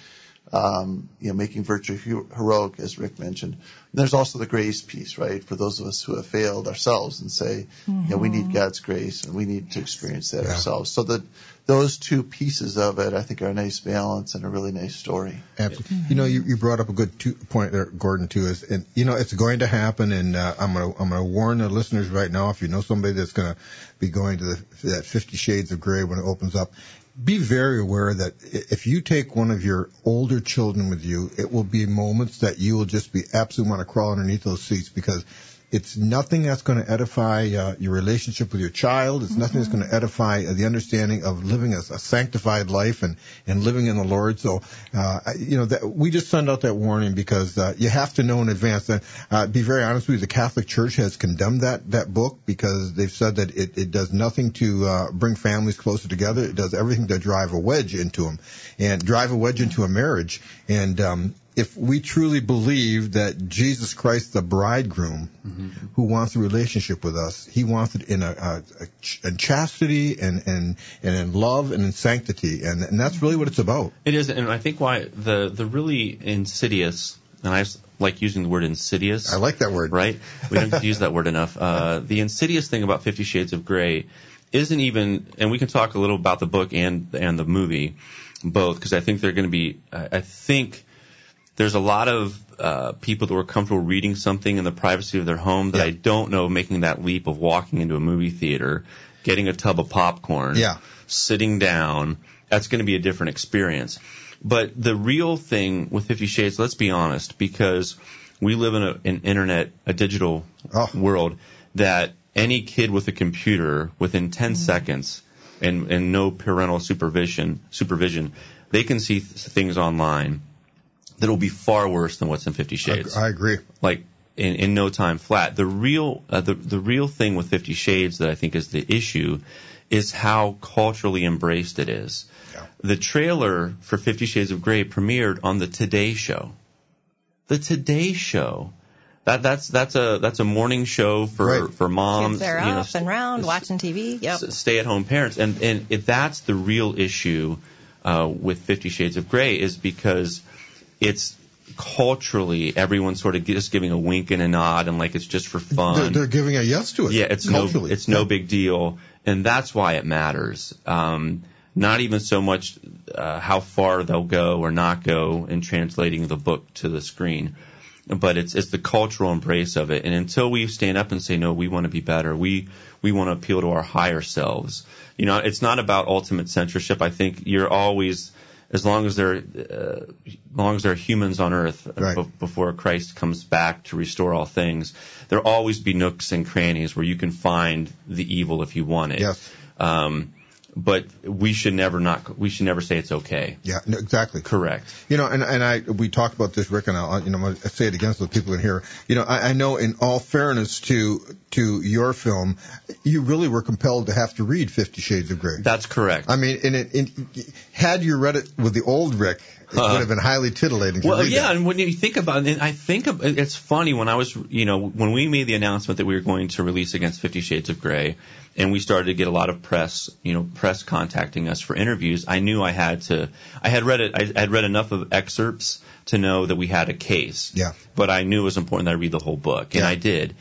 Speaker 3: um, you know, making virtue hero- heroic, as Rick mentioned. And there's also the grace piece, right? For those of us who have failed ourselves and say, mm-hmm. you know, we need God's grace and we need to experience that yeah. ourselves. So that those two pieces of it, I think, are a nice balance and a really nice story.
Speaker 1: Absolutely. Mm-hmm. You know, you, you brought up a good two, point there, Gordon, too. Is and you know, it's going to happen, and uh, I'm gonna I'm gonna warn the listeners right now. If you know somebody that's gonna be going to the, that Fifty Shades of Grey when it opens up, be very aware that if you take one of your older children with you, it will be moments that you will just be absolutely want to crawl underneath those seats, because it's nothing that's going to edify uh, your relationship with your child. It's mm-hmm. nothing that's going to edify uh, the understanding of living a, a sanctified life and, and living in the Lord. So, uh, you know, that, we just send out that warning because uh, you have to know in advance. That, uh, be very honest with you, the Catholic Church has condemned that, that book because they've said that it, it does nothing to uh, bring families closer together. It does everything to drive a wedge into them and drive a wedge into a marriage. And um, if we truly believe that Jesus Christ, the bridegroom, mm-hmm. who wants a relationship with us, he wants it in a, a, a in chastity and, and, and in love and in sanctity. And, and that's really what it's about.
Speaker 4: It is. And I think why the, the really insidious, and I like using the word insidious.
Speaker 1: I like that word.
Speaker 4: Right? We don't use that word enough. Uh, the insidious thing about Fifty Shades of Grey isn't even, and we can talk a little about the book and, and the movie, both, because I think they're going to be, I think, there's a lot of uh, people that were comfortable reading something in the privacy of their home that yeah. I don't know making that leap of walking into a movie theater, getting a tub of popcorn,
Speaker 1: yeah.
Speaker 4: sitting down. That's going to be a different experience. But the real thing with Fifty Shades, let's be honest, because we live in a, an internet, a digital oh. world, that any kid with a computer within ten mm-hmm. seconds and, and no parental supervision, supervision, they can see th- things online that will be far worse than what's in Fifty Shades.
Speaker 1: I, I agree.
Speaker 4: Like in, in no time flat. The real uh, the the real thing with Fifty Shades that I think is the issue is how culturally embraced it is. Yeah. The trailer for Fifty Shades of Grey premiered on the Today Show. The Today Show. That that's that's a that's a morning show for
Speaker 1: right.
Speaker 4: for moms.
Speaker 2: Kids are
Speaker 4: you know,
Speaker 2: up and around watching T V. Yep.
Speaker 4: Stay at home parents, and and it, that's the real issue uh, with Fifty Shades of Grey, is because it's culturally everyone's sort of just giving a wink and a nod and like it's just for fun.
Speaker 1: They're, they're giving a yes to it.
Speaker 4: Yeah, it's
Speaker 1: culturally.
Speaker 4: no it's no big deal, and that's why it matters. Um, not even so much uh, how far they'll go or not go in translating the book to the screen, but it's it's the cultural embrace of it. And until we stand up and say, no, we want to be better, we we want to appeal to our higher selves. You know, it's not about ultimate censorship. I think you're always, as long as there, uh, as long as there are humans on earth
Speaker 1: right.
Speaker 4: b- before Christ comes back to restore all things, there'll always be nooks and crannies where you can find the evil if you want it.
Speaker 1: Yes.
Speaker 4: Um, but we should never not we should never say it's okay.
Speaker 1: Yeah, no, exactly.
Speaker 4: Correct.
Speaker 1: You know, and and I we talked about this, Rick, and I'll you know I'll say it against the people in here. You know, I, I know in all fairness to to your film, you really were compelled to have to read Fifty Shades of Grey.
Speaker 4: That's correct.
Speaker 1: I mean, and it, it, had you read it with the old Rick, it uh, would have been highly titillating to
Speaker 4: well,
Speaker 1: read
Speaker 4: yeah,
Speaker 1: that.
Speaker 4: and when you think about it, I think it's funny when I was, you know, when we made the announcement that we were going to release Against Fifty Shades of Grey, and we started to get a lot of press, you know, press contacting us for interviews, I knew I had to, I had read it, I had read enough of excerpts to know that we had a case.
Speaker 1: Yeah.
Speaker 4: But I knew it was important that I read the whole book, and
Speaker 1: yeah.
Speaker 4: I did.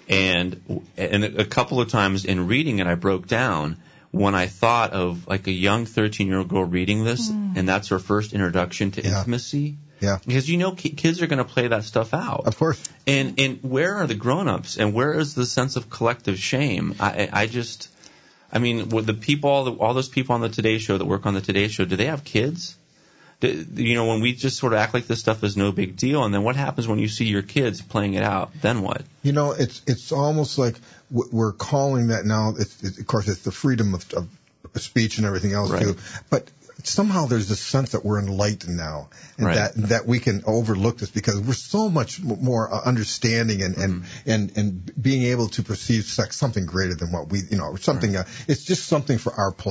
Speaker 4: And and a couple of times in reading it, I broke down when I thought of like a young thirteen-year-old girl reading this, mm. and that's her first introduction to
Speaker 1: yeah.
Speaker 4: intimacy.
Speaker 1: Yeah.
Speaker 4: Because you know ki- kids are going to play that stuff out.
Speaker 1: Of course.
Speaker 4: And and where are the grown-ups? And where is the sense of collective shame? I I just, I mean, with the people, all, the, all those people on the Today Show that work on the Today Show, do they have kids? Do, you know, when we just sort of act like this stuff is no big deal, and then what happens when you see your kids playing it out? Then what?
Speaker 1: You know, it's it's almost like we're calling that now. It's, it's, of course, it's the freedom of, of speech and everything else
Speaker 4: right.
Speaker 1: too. But somehow there's this sense that we're enlightened now, and
Speaker 4: right.
Speaker 1: that that we can overlook this because we're so much more understanding and and mm-hmm. and, and being able to perceive sex something greater than what we, you know, something. Right. Uh, it's just something for our play.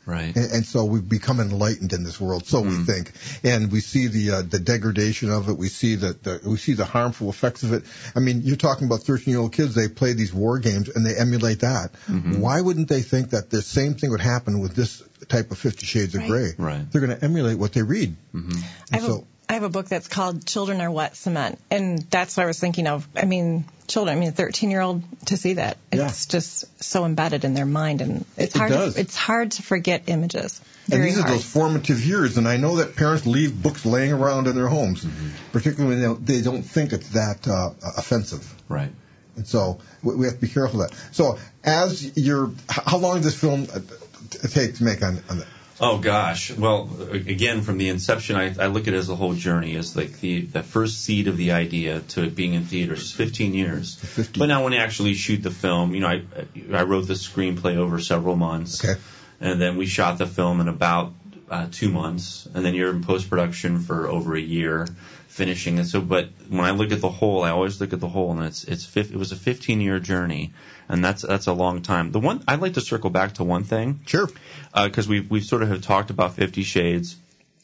Speaker 4: Right.
Speaker 1: And, and so we've become enlightened in this world, so mm-hmm. we think, and we see the uh, the degradation of it. We see the, the we see the harmful effects of it. I mean, you're talking about thirteen-year-old kids. They play these war games and they emulate that. Mm-hmm. Why wouldn't they think that the same thing would happen with this type of Fifty Shades
Speaker 2: right.
Speaker 1: of Grey?
Speaker 4: Right.
Speaker 1: They're going to emulate what they read.
Speaker 4: Mm-hmm.
Speaker 2: I have, so, a, I have a book that's called Children Are Wet Cement, and that's what I was thinking of. I mean, children. I mean, a thirteen-year-old to see that, it's
Speaker 1: yeah.
Speaker 2: just so embedded in their mind, and it's
Speaker 1: it
Speaker 2: hard.
Speaker 1: Does.
Speaker 2: To, it's hard to forget images.
Speaker 1: And
Speaker 2: Very
Speaker 1: these
Speaker 2: hard.
Speaker 1: are those formative years, and I know that parents leave books laying around in their homes, mm-hmm. particularly when they don't, they don't think it's that uh, offensive.
Speaker 4: Right.
Speaker 1: And so we have to be careful of that. So as you're, how long did this film take to make on, on that?
Speaker 4: Oh gosh. Well, again, from the inception, I, I look at it as a whole journey, as like the, the first seed of the idea to it being in theaters is fifteen years.
Speaker 1: fifteen.
Speaker 4: But now when I actually shoot the film, you know, I I wrote the screenplay over several months.
Speaker 1: Okay.
Speaker 4: And then we shot the film in about uh, two months, and then you're in post-production for over a year, finishing it. So, but when I look at the whole, I always look at the whole, and it's it's it was a fifteen-year journey, and that's that's a long time. The one I'd like to circle back to one thing,
Speaker 1: sure,
Speaker 4: because uh, we've we've sort of have talked about Fifty Shades,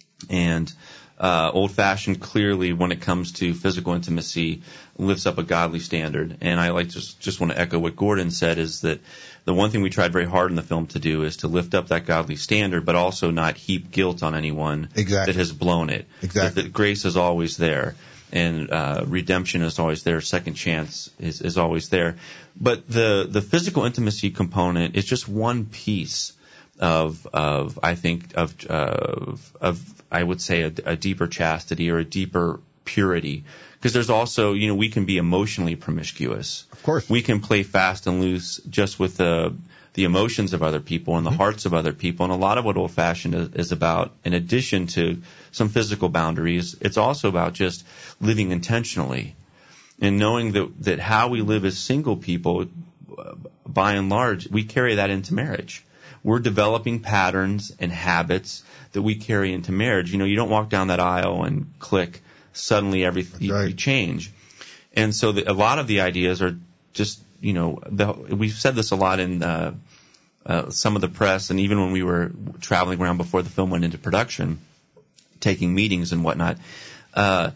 Speaker 4: and uh, Old Fashioned clearly when it comes to physical intimacy lifts up a godly standard, and I like to just just want to echo what Gordon said is that. The one thing we tried very hard in the film to do is to lift up that godly standard, but also not heap guilt on anyone
Speaker 1: exactly.
Speaker 4: that has blown it.
Speaker 1: Exactly.
Speaker 4: That, that grace is always there, and uh, redemption is always there. Second chance is, is always there. But the the physical intimacy component is just one piece of of I think of of, of I would say a, a deeper chastity or a deeper purity. Because there's also, you know, we can be emotionally promiscuous.
Speaker 1: Of course.
Speaker 4: We can play fast and loose just with the the emotions of other people and the mm-hmm. hearts of other people. And a lot of what Old Fashioned is, is about, in addition to some physical boundaries, it's also about just living intentionally and knowing that, that how we live as single people, by and large, we carry that into marriage. We're developing patterns and habits that we carry into marriage. You know, you don't walk down that aisle and click. Suddenly everything you,
Speaker 1: right.
Speaker 4: you change. And so the, a lot of the ideas are just, you know, the, we've said this a lot in uh, uh, some of the press, and even when we were traveling around before the film went into production, taking meetings and whatnot, uh,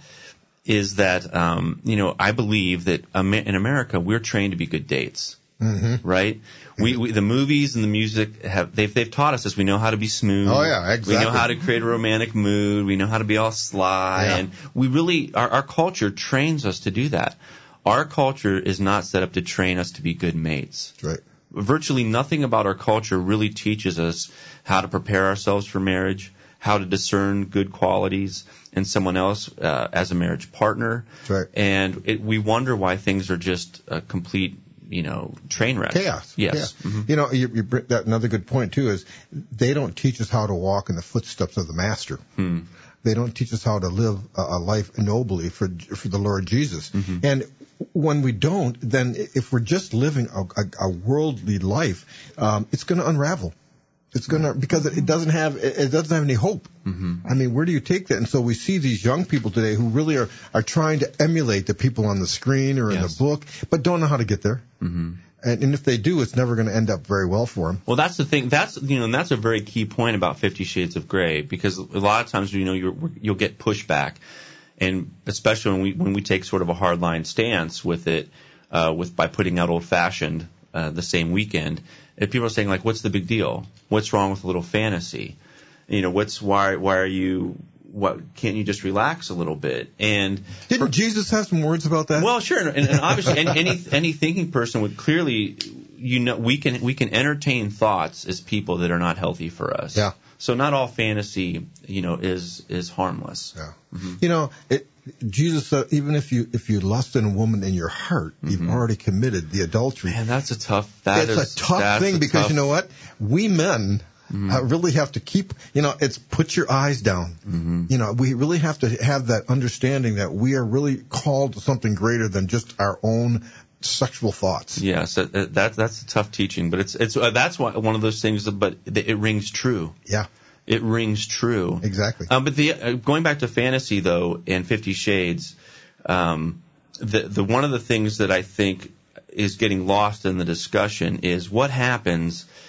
Speaker 4: is that, um, you know, I believe that in America we're trained to be good dates. Mm-hmm. Right? We, we the movies and the music have they've they've taught us this. We know how to be smooth.
Speaker 1: Oh yeah, exactly.
Speaker 4: We know how to create a romantic mood. We know how to be all sly,
Speaker 1: yeah.
Speaker 4: and we really our, our culture trains us to do that. Our culture is not set up to train us to be good mates.
Speaker 1: That's right.
Speaker 4: Virtually nothing about our culture really teaches us how to prepare ourselves for marriage, how to discern good qualities in someone else uh, as a marriage partner.
Speaker 1: That's right.
Speaker 4: And it, we wonder why things are just a complete. You know, train wreck.
Speaker 1: Chaos.
Speaker 4: Yes.
Speaker 1: Chaos.
Speaker 4: Mm-hmm.
Speaker 1: You know, you, you, that another good point too is they don't teach us how to walk in the footsteps of the Master.
Speaker 4: Hmm.
Speaker 1: They don't teach us how to live a, a life nobly for for the Lord Jesus. Mm-hmm. And when we don't, then if we're just living a, a, a worldly life, um, it's going to unravel. It's going to because it, it doesn't have it doesn't have any hope. Mm-hmm. I mean, where do you take that? And so we see these young people today who really are are trying to emulate the people on the screen or in
Speaker 4: yes.
Speaker 1: the book, but don't know how to get there. Mm-hmm. And, and if they do, it's never going to end up very well for them.
Speaker 4: Well, that's the thing. That's you know, and that's a very key point about Fifty Shades of Grey, because a lot of times you know you're, you'll get pushback, and especially when we when we take sort of a hardline stance with it, uh, with by putting out Old Fashioned uh, the same weekend. If people are saying like, "What's the big deal? What's wrong with a little fantasy? You know, what's why why are you what can't you just relax a little bit?" And
Speaker 1: didn't
Speaker 4: for,
Speaker 1: Jesus have some words about that?
Speaker 4: Well, sure, and, and obviously, any, any any thinking person would clearly, you know, we can we can entertain thoughts as people that are not healthy for us.
Speaker 1: Yeah.
Speaker 4: So not all fantasy, you know, is is harmless.
Speaker 1: Yeah.
Speaker 4: Mm-hmm.
Speaker 1: You know, it, Jesus said, even if you if you lust in a woman in your heart, mm-hmm. you've already committed the adultery.
Speaker 4: Man, that's a tough. That
Speaker 1: it's
Speaker 4: is,
Speaker 1: a tough thing because
Speaker 4: tough,
Speaker 1: you know what? We men mm-hmm. uh, really have to keep. You know, it's put your eyes down. Mm-hmm. You know, we really have to have that understanding that we are really called to something greater than just our own sexual thoughts.
Speaker 4: Yes, that, that that's a tough teaching, but it's it's uh, that's one one of those things. That, but it rings true.
Speaker 1: Yeah.
Speaker 4: It rings true.
Speaker 1: Exactly.
Speaker 4: Um, but the uh, going back to fantasy though, and Fifty Shades, um, the the one of the things that I think is getting lost in the discussion is what happens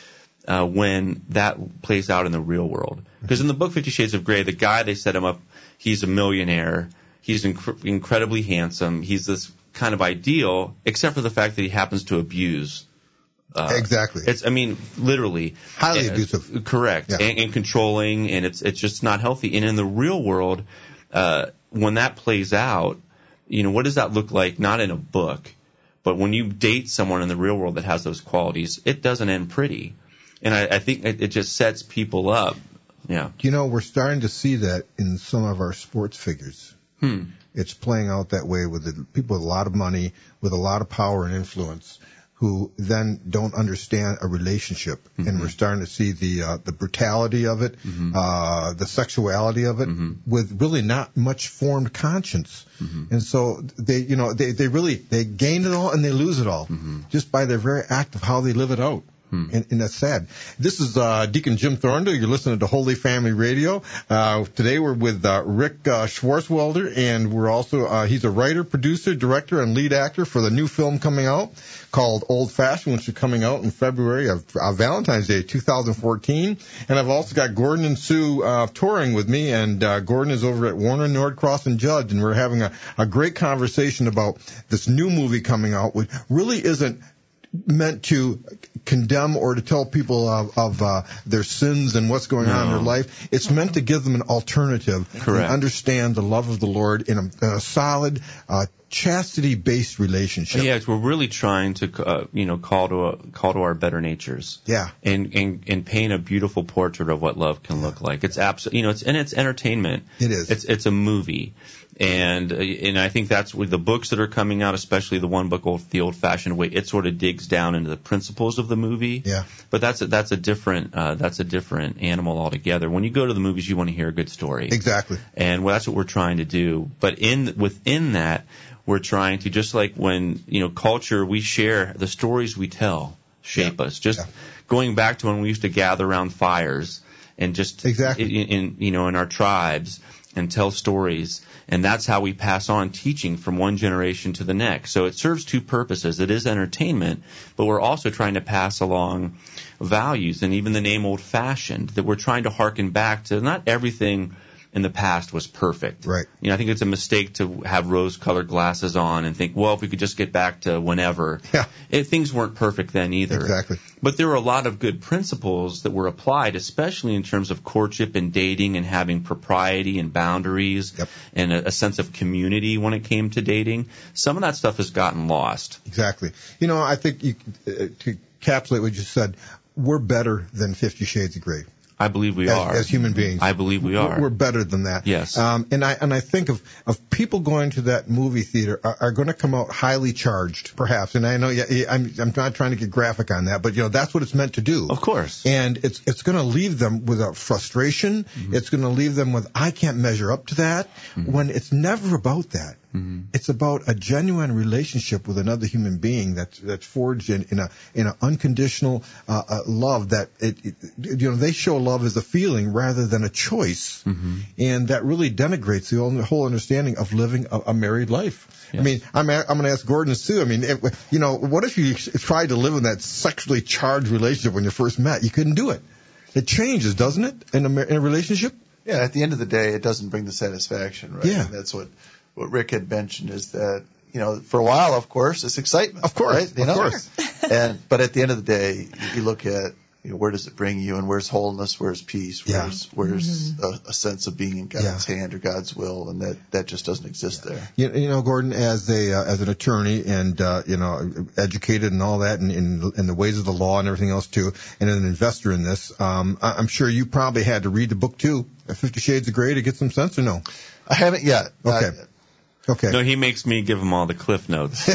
Speaker 4: uh, when that plays out in the real world. Because in the book Fifty Shades of Grey, the guy, they set him up, he's a millionaire, he's inc- incredibly handsome, he's this kind of ideal, except for the fact that he happens to abuse. Uh,
Speaker 1: exactly.
Speaker 4: It's, I mean, literally.
Speaker 1: Highly
Speaker 4: uh,
Speaker 1: abusive.
Speaker 4: Correct.
Speaker 1: Yeah.
Speaker 4: And, and controlling, and it's it's just not healthy. And in the real world, uh, when that plays out, you know, what does that look like? Not in a book, but when you date someone in the real world that has those qualities, it doesn't end pretty. And I, I think it, it just sets people up. Yeah.
Speaker 1: You know, we're starting to see that in some of our sports figures.
Speaker 4: Hmm.
Speaker 1: It's playing out that way with the people with a lot of money, with a lot of power and influence, who then don't understand a relationship, mm-hmm. and we're starting to see the uh, the brutality of it, mm-hmm. uh, the sexuality of it, mm-hmm. with really not much formed conscience, mm-hmm. and so they, you know, they they really they gain it all and they lose it all, mm-hmm. just by their very act of how they live it out. Hmm. And, and that's sad. This is uh, Deacon Jim Thorndale. You're listening to Holy Family Radio. Uh, today we're with uh, Rick uh, Schwarzwälder, and we're also uh, he's a writer, producer, director, and lead actor for the new film coming out called Old Fashioned, which is coming out in February of uh, Valentine's Day, two thousand fourteen. And I've also got Gordon and Sue uh, touring with me, and uh, Gordon is over at Warner Nordcross and Judge, and we're having a, a great conversation about this new movie coming out, which really isn't meant to condemn or to tell people of, of uh, their sins and what's going no. on in their life. It's meant to give them an alternative.
Speaker 4: Correct.
Speaker 1: And understand the love of the Lord in a, in a solid, uh, chastity-based relationship.
Speaker 4: Yeah, we're really trying to, uh, you know, call to a, call to our better natures.
Speaker 1: Yeah.
Speaker 4: And, and and paint a beautiful portrait of what love can look like. It's absolutely, you know, it's and it's entertainment.
Speaker 1: It is.
Speaker 4: It's it's a movie. And uh, and I think that's with the books that are coming out, especially the one book, old, The Old-Fashioned Way. It sort of digs down into the principles of the movie.
Speaker 1: Yeah.
Speaker 4: But that's a, that's a different uh, that's a different animal altogether. When you go to the movies, you want to hear a good story.
Speaker 1: Exactly.
Speaker 4: And well, that's what we're trying to do. But in within that, we're trying to, just like when, you know, culture, we share the stories we tell shape
Speaker 1: yeah.
Speaker 4: us. Just
Speaker 1: yeah.
Speaker 4: going back to when we used to gather around fires and just
Speaker 1: exactly.
Speaker 4: in, in you know in our tribes and tell stories, and that's how we pass on teaching from one generation to the next. So it serves two purposes. It is entertainment, but we're also trying to pass along values, and even the name old-fashioned, that we're trying to hearken back to. Not everything in the past was perfect.
Speaker 1: Right.
Speaker 4: You know, I think it's a mistake to have rose-colored glasses on and think, well, if we could just get back to whenever.
Speaker 1: Yeah.
Speaker 4: It, things weren't perfect then either.
Speaker 1: Exactly.
Speaker 4: But there were a lot of good principles that were applied, especially in terms of courtship and dating and having propriety and boundaries
Speaker 1: yep.
Speaker 4: and a, a sense of community when it came to dating. Some of that stuff has gotten lost.
Speaker 1: Exactly. You know, I think you, uh, to encapsulate what you said, we're better than Fifty Shades of Grey.
Speaker 4: I believe we
Speaker 1: as,
Speaker 4: are.
Speaker 1: As human beings.
Speaker 4: I believe we are.
Speaker 1: We're better than that.
Speaker 4: Yes.
Speaker 1: Um, and I and I think of, of people going to that movie theater are, are going to come out highly charged, perhaps. And I know yeah, I'm I'm not trying to get graphic on that, but you know that's what it's meant to do.
Speaker 4: Of course.
Speaker 1: And it's it's going to leave them with a frustration. Mm-hmm. It's going to leave them with I can't measure up to that. Mm-hmm. When it's never about that. Mm-hmm. It's about a genuine relationship with another human being that's that's forged in, in a in an unconditional uh, uh, love that it, it you know they show love as a feeling rather than a choice, mm-hmm. and that really denigrates the whole, whole understanding of living a, a married life. Yes. I mean, I'm I'm going to ask Gordon and Sue. I mean, it, you know, what if you tried to live in that sexually charged relationship when you first met? You couldn't do it. It changes, doesn't it, in a, in a relationship?
Speaker 3: Yeah. At the end of the day, it doesn't bring the satisfaction, right?
Speaker 1: Yeah.
Speaker 3: And that's what. What Rick had mentioned is that, you know, for a while, of course, it's excitement.
Speaker 1: Of course,
Speaker 3: right? You
Speaker 1: of
Speaker 3: know?
Speaker 1: course.
Speaker 3: And, but at the end of the day, you look at, you know, where does it bring you and where's wholeness, where's peace, where's, yeah. where's mm-hmm. a, a sense of being in God's yeah. hand or God's will, and that, that just doesn't exist there.
Speaker 1: You, you know, Gordon, as a, uh, as an attorney and, uh, you know, educated and all that and in, in the ways of the law and everything else too, and an investor in this, um, I'm sure you probably had to read the book too, Fifty Shades of Grey, to get some sense or no?
Speaker 3: I haven't yet.
Speaker 1: Okay.
Speaker 3: I,
Speaker 1: Okay.
Speaker 4: No, he makes me give him all the cliff notes.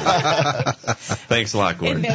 Speaker 4: Thanks a lot, Gordon.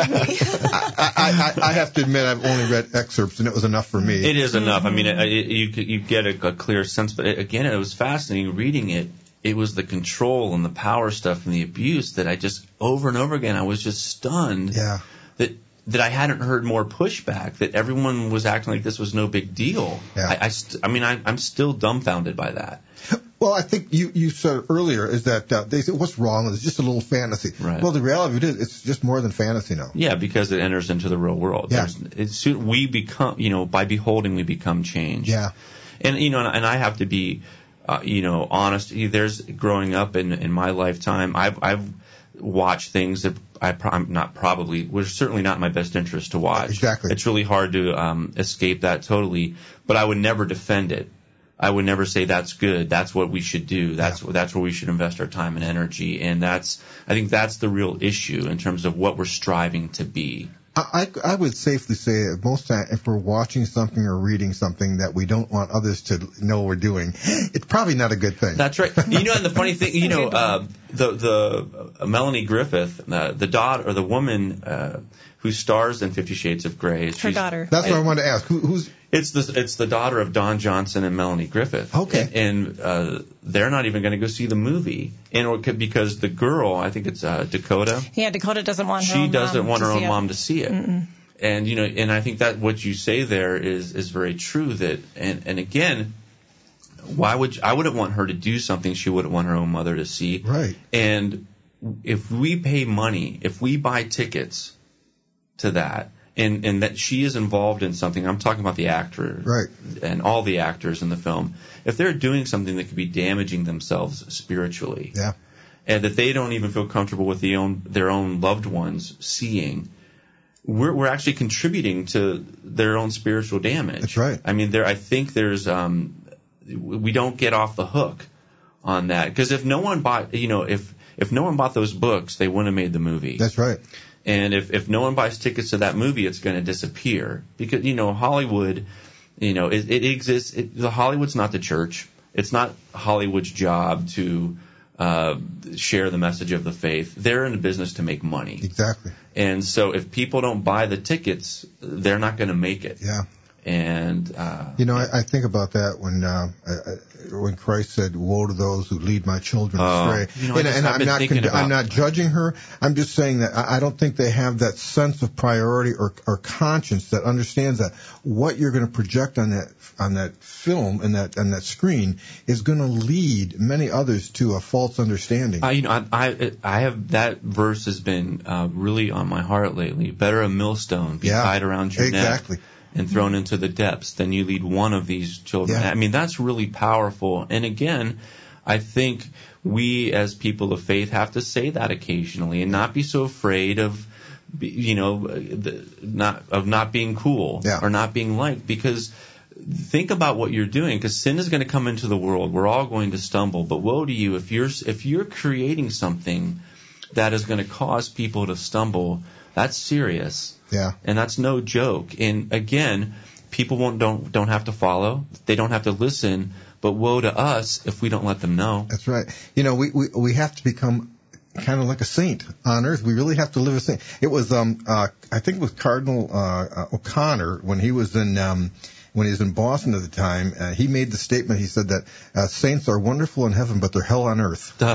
Speaker 1: I, I, I have to admit, I've only read excerpts, and it was enough for me.
Speaker 4: It is enough. I mean, it, it, you you get a, a clear sense, but it, again, it was fascinating reading it. It was the control and the power stuff and the abuse that I just over and over again. I was just stunned.
Speaker 1: Yeah.
Speaker 4: That. That I hadn't heard more pushback, that everyone was acting like this was no big deal.
Speaker 1: Yeah.
Speaker 4: I, I, st- I mean, I, I'm still dumbfounded by that.
Speaker 1: Well, I think you, you said earlier is that uh, they said, what's wrong? It's just a little fantasy.
Speaker 4: Right.
Speaker 1: Well, the reality of it is it's just more than fantasy now.
Speaker 4: Yeah, because it enters into the real world.
Speaker 1: Yeah.
Speaker 4: It's, we become, you know, by beholding, we become changed.
Speaker 1: Yeah.
Speaker 4: And, you know, and, and I have to be, uh, you know, honest. There's growing up in, in my lifetime, I've, I've watched things that I pro- I'm not probably, was certainly not in my best interest to watch.
Speaker 1: Exactly.
Speaker 4: It's really hard to um, escape that totally, but I would never defend it. I would never say that's good. That's what we should do. That's yeah. that's where we should invest our time and energy. And that's, I think that's the real issue in terms of what we're striving to be.
Speaker 1: I, I would safely say that most time if we're watching something or reading something that we don't want others to know we're doing, it's probably not a good thing.
Speaker 4: That's right. You know, and the funny thing, you know, uh, the the uh, Melanie Griffith, uh, the daughter or the woman uh, who stars in Fifty Shades of Grey,
Speaker 2: her
Speaker 4: she's,
Speaker 2: daughter.
Speaker 1: That's what I wanted to ask. Who, who's
Speaker 4: It's the it's the daughter of Don Johnson and Melanie Griffith.
Speaker 1: Okay.
Speaker 4: And, and uh, they're not even going to go see the movie, and or, because the girl, I think it's uh, Dakota.
Speaker 2: Yeah, Dakota doesn't want her
Speaker 4: She
Speaker 2: own
Speaker 4: doesn't
Speaker 2: mom
Speaker 4: want
Speaker 2: to
Speaker 4: her own
Speaker 2: see
Speaker 4: mom
Speaker 2: it.
Speaker 4: to see it.
Speaker 2: Mm-mm.
Speaker 4: And you know, and I think that what you say there is is very true. That and and again, why would you, I wouldn't want her to do something she wouldn't want her own mother to see.
Speaker 1: Right.
Speaker 4: And if we pay money, if we buy tickets to that, and, and that she is involved in something, I'm talking about the actor
Speaker 1: right.
Speaker 4: and all the actors in the film, if they're doing something that could be damaging themselves spiritually,
Speaker 1: yeah.
Speaker 4: and that they don't even feel comfortable with the own, their own loved ones seeing, we're, we're actually contributing to their own spiritual damage.
Speaker 1: That's right.
Speaker 4: I mean, there, I think there's, um, we don't get off the hook on that, because if no one bought, you know, if, if no one bought those books, they wouldn't have made the movie.
Speaker 1: That's right.
Speaker 4: And if, if no one buys tickets to that movie, it's going to disappear. Because, you know, Hollywood, you know, it, it exists. It, the Hollywood's not the church. It's not Hollywood's job to uh, share the message of the faith. They're in the business to make money.
Speaker 1: Exactly.
Speaker 4: And so if people don't buy the tickets, they're not going to make it.
Speaker 1: Yeah.
Speaker 4: And uh,
Speaker 1: you know, I, I think about that when uh, I, when Christ said, "Woe to those who lead my children astray."
Speaker 4: Uh, you know,
Speaker 1: and,
Speaker 4: just,
Speaker 1: and I'm not
Speaker 4: con-
Speaker 1: about... I'm not judging her. I'm just saying that I, I don't think they have that sense of priority or, or conscience that understands that what you're going to project on that on that film and that on that screen is going to lead many others to a false understanding.
Speaker 4: I, you know, I, I I have that verse has been uh, really on my heart lately. Better a millstone be
Speaker 1: yeah,
Speaker 4: tied around your
Speaker 1: exactly.
Speaker 4: neck and thrown into the depths than you lead one of these children.
Speaker 1: Yeah.
Speaker 4: I mean, that's really powerful. And again, I think we as people of faith have to say that occasionally and not be so afraid of, you know, the, not of not being cool
Speaker 1: yeah.
Speaker 4: or not being liked, because think about what you're doing, because sin is going to come into the world. We're all going to stumble, but woe to you if you're if you're creating something that is going to cause people to stumble. That's serious.
Speaker 1: Yeah.
Speaker 4: And that's no joke. And again, people won't don't don't have to follow. They don't have to listen. But woe to us if we don't let them know.
Speaker 1: That's right. You know, we we, we have to become kind of like a saint on earth. We really have to live a saint. It was um uh I think it was Cardinal uh, uh O'Connor when he was in um when he was in Boston at the time. Uh, he made the statement. He said that uh, saints are wonderful in heaven, but they're hell on earth.
Speaker 4: uh,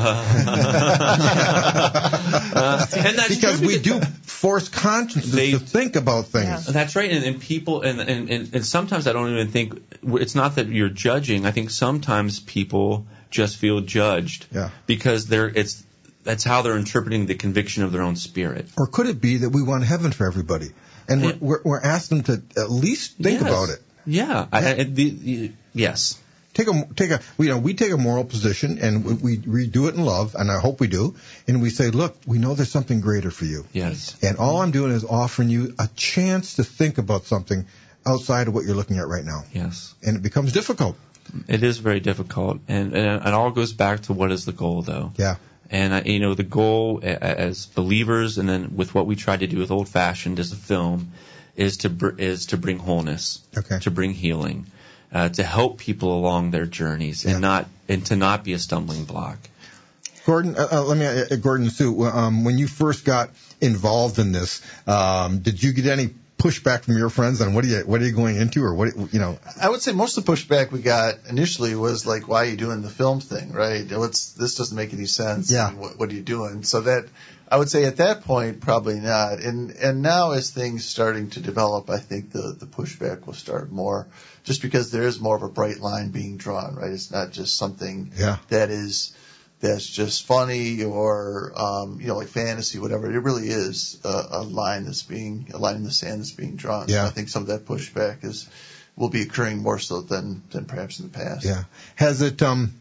Speaker 4: and that's
Speaker 1: because
Speaker 4: true,
Speaker 1: we do force consciences
Speaker 4: they,
Speaker 1: to think about things.
Speaker 2: Yeah.
Speaker 4: That's right. And, and people, and, and, and, and sometimes I don't even think, it's not that you're judging. I think sometimes people just feel judged.
Speaker 1: Yeah.
Speaker 4: Because they're, it's, that's how they're interpreting the conviction of their own spirit.
Speaker 1: Or could it be that we want heaven for everybody? And we're, we're, we're asking them to at least think
Speaker 4: yes.
Speaker 1: about it.
Speaker 4: Yeah.
Speaker 1: yeah.
Speaker 4: I, I, the, the, yes.
Speaker 1: Take a take a you know we take a moral position and we, we do it in love, and I hope we do, and we say, look, we know there's something greater for you.
Speaker 4: Yes.
Speaker 1: And all I'm doing is offering you a chance to think about something outside of what you're looking at right now.
Speaker 4: Yes.
Speaker 1: And it becomes difficult.
Speaker 4: It is very difficult, and and it all goes back to what is the goal, though.
Speaker 1: Yeah.
Speaker 4: And uh, you know, the goal as believers, and then with what we try to do with Old Fashioned as a film, is to br- is to bring wholeness,
Speaker 1: okay.
Speaker 4: to bring healing, uh, to help people along their journeys,
Speaker 1: yeah.
Speaker 4: and not and to not be a stumbling block.
Speaker 1: Gordon, uh, uh, let me, uh, Gordon Sue, um, when you first got involved in this, um, did you get any pushback from your friends on what are you what are you going into, or what you know?
Speaker 3: I would say most of the pushback we got initially was like, "Why are you doing the film thing? Right? What's this doesn't make any sense.
Speaker 1: Yeah.
Speaker 3: What, what are you doing?" So that I would say at that point probably not. And and now as things starting to develop, I think the the pushback will start more, just because there is more of a bright line being drawn. Right? It's not just something
Speaker 1: yeah.
Speaker 3: that is. That's just funny or, um, you know, like fantasy, whatever. It really is a, a line that's being, a line in the sand that's being drawn.
Speaker 1: Yeah.
Speaker 3: So I think some of that pushback is, will be occurring more so than, than perhaps in the past.
Speaker 1: Yeah. Has it, um,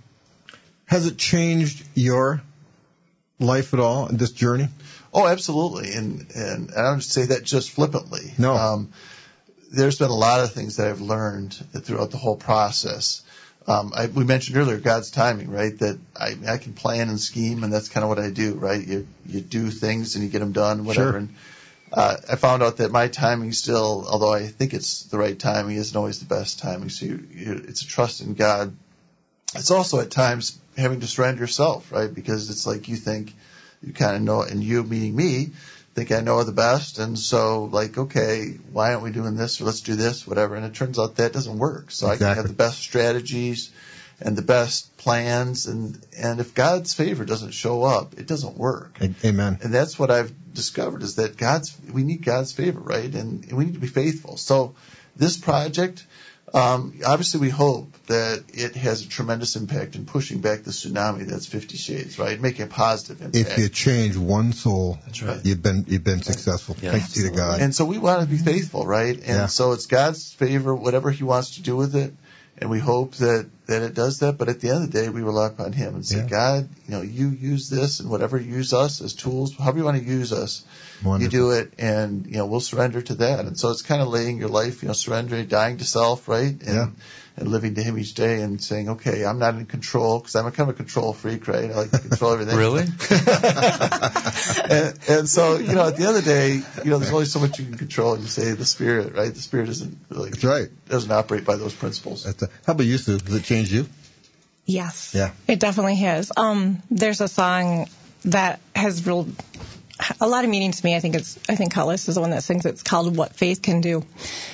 Speaker 1: has it changed your life at all in this journey?
Speaker 3: Oh, absolutely. And, and I don't say that just flippantly.
Speaker 1: No.
Speaker 3: Um, there's been a lot of things that I've learned throughout the whole process. Um, I, we mentioned earlier God's timing, right? That I, I can plan and scheme, and that's kind of what I do, right? You you do things and you get them done, whatever.
Speaker 1: Sure.
Speaker 3: And uh, I found out that my timing still, although I think it's the right timing, isn't always the best timing. So you, you, it's a trust in God. It's also at times having to surrender yourself, right? Because it's like you think you kind of know, and you, meaning me, think I know the best, and so like, okay, why aren't we doing this, or let's do this, whatever, and it turns out that doesn't work. So
Speaker 1: exactly.
Speaker 3: I can have the best strategies and the best plans, and and if God's favor doesn't show up, it doesn't work.
Speaker 1: Amen.
Speaker 3: And that's what I've discovered, is that God's, we need God's favor, right, and, and we need to be faithful. So this project, um, obviously we hope that it has a tremendous impact in pushing back the tsunami that's Fifty Shades, right? Making a positive impact.
Speaker 1: If you change one soul,
Speaker 3: That's right.
Speaker 1: you've been you've been successful.
Speaker 4: Yeah,
Speaker 1: Thanks be to God.
Speaker 3: And so we want to be faithful, right? And
Speaker 1: Yeah.
Speaker 3: so it's God's favor, whatever He wants to do with it. And we hope that, that it does that. But at the end of the day, we rely upon Him and say,
Speaker 1: Yeah.
Speaker 3: God, you know, you use this and whatever, use us as tools, however you want to use us,
Speaker 1: Wonderful.
Speaker 3: you do it, and, you know, we'll surrender to that. And so it's kind of laying your life, you know, surrendering, dying to self, right? And,
Speaker 1: Yeah.
Speaker 3: and living to Him each day and saying, okay, I'm not in control, because I'm a kind of a control freak, right? I like to control everything.
Speaker 4: Really?
Speaker 3: and, and so, you know, at the end of the day, you know, there's only so much you can control. You say the Spirit, right? The Spirit isn't really,
Speaker 1: That's right.
Speaker 3: doesn't operate by those principles.
Speaker 1: That's a, how about you, Sue? Does it change you?
Speaker 2: Yes.
Speaker 1: Yeah.
Speaker 2: It definitely has. Um, there's a song that has real a lot of meaning to me. I think it's I think Cullis is the one that sings it. It's called What Faith Can Do.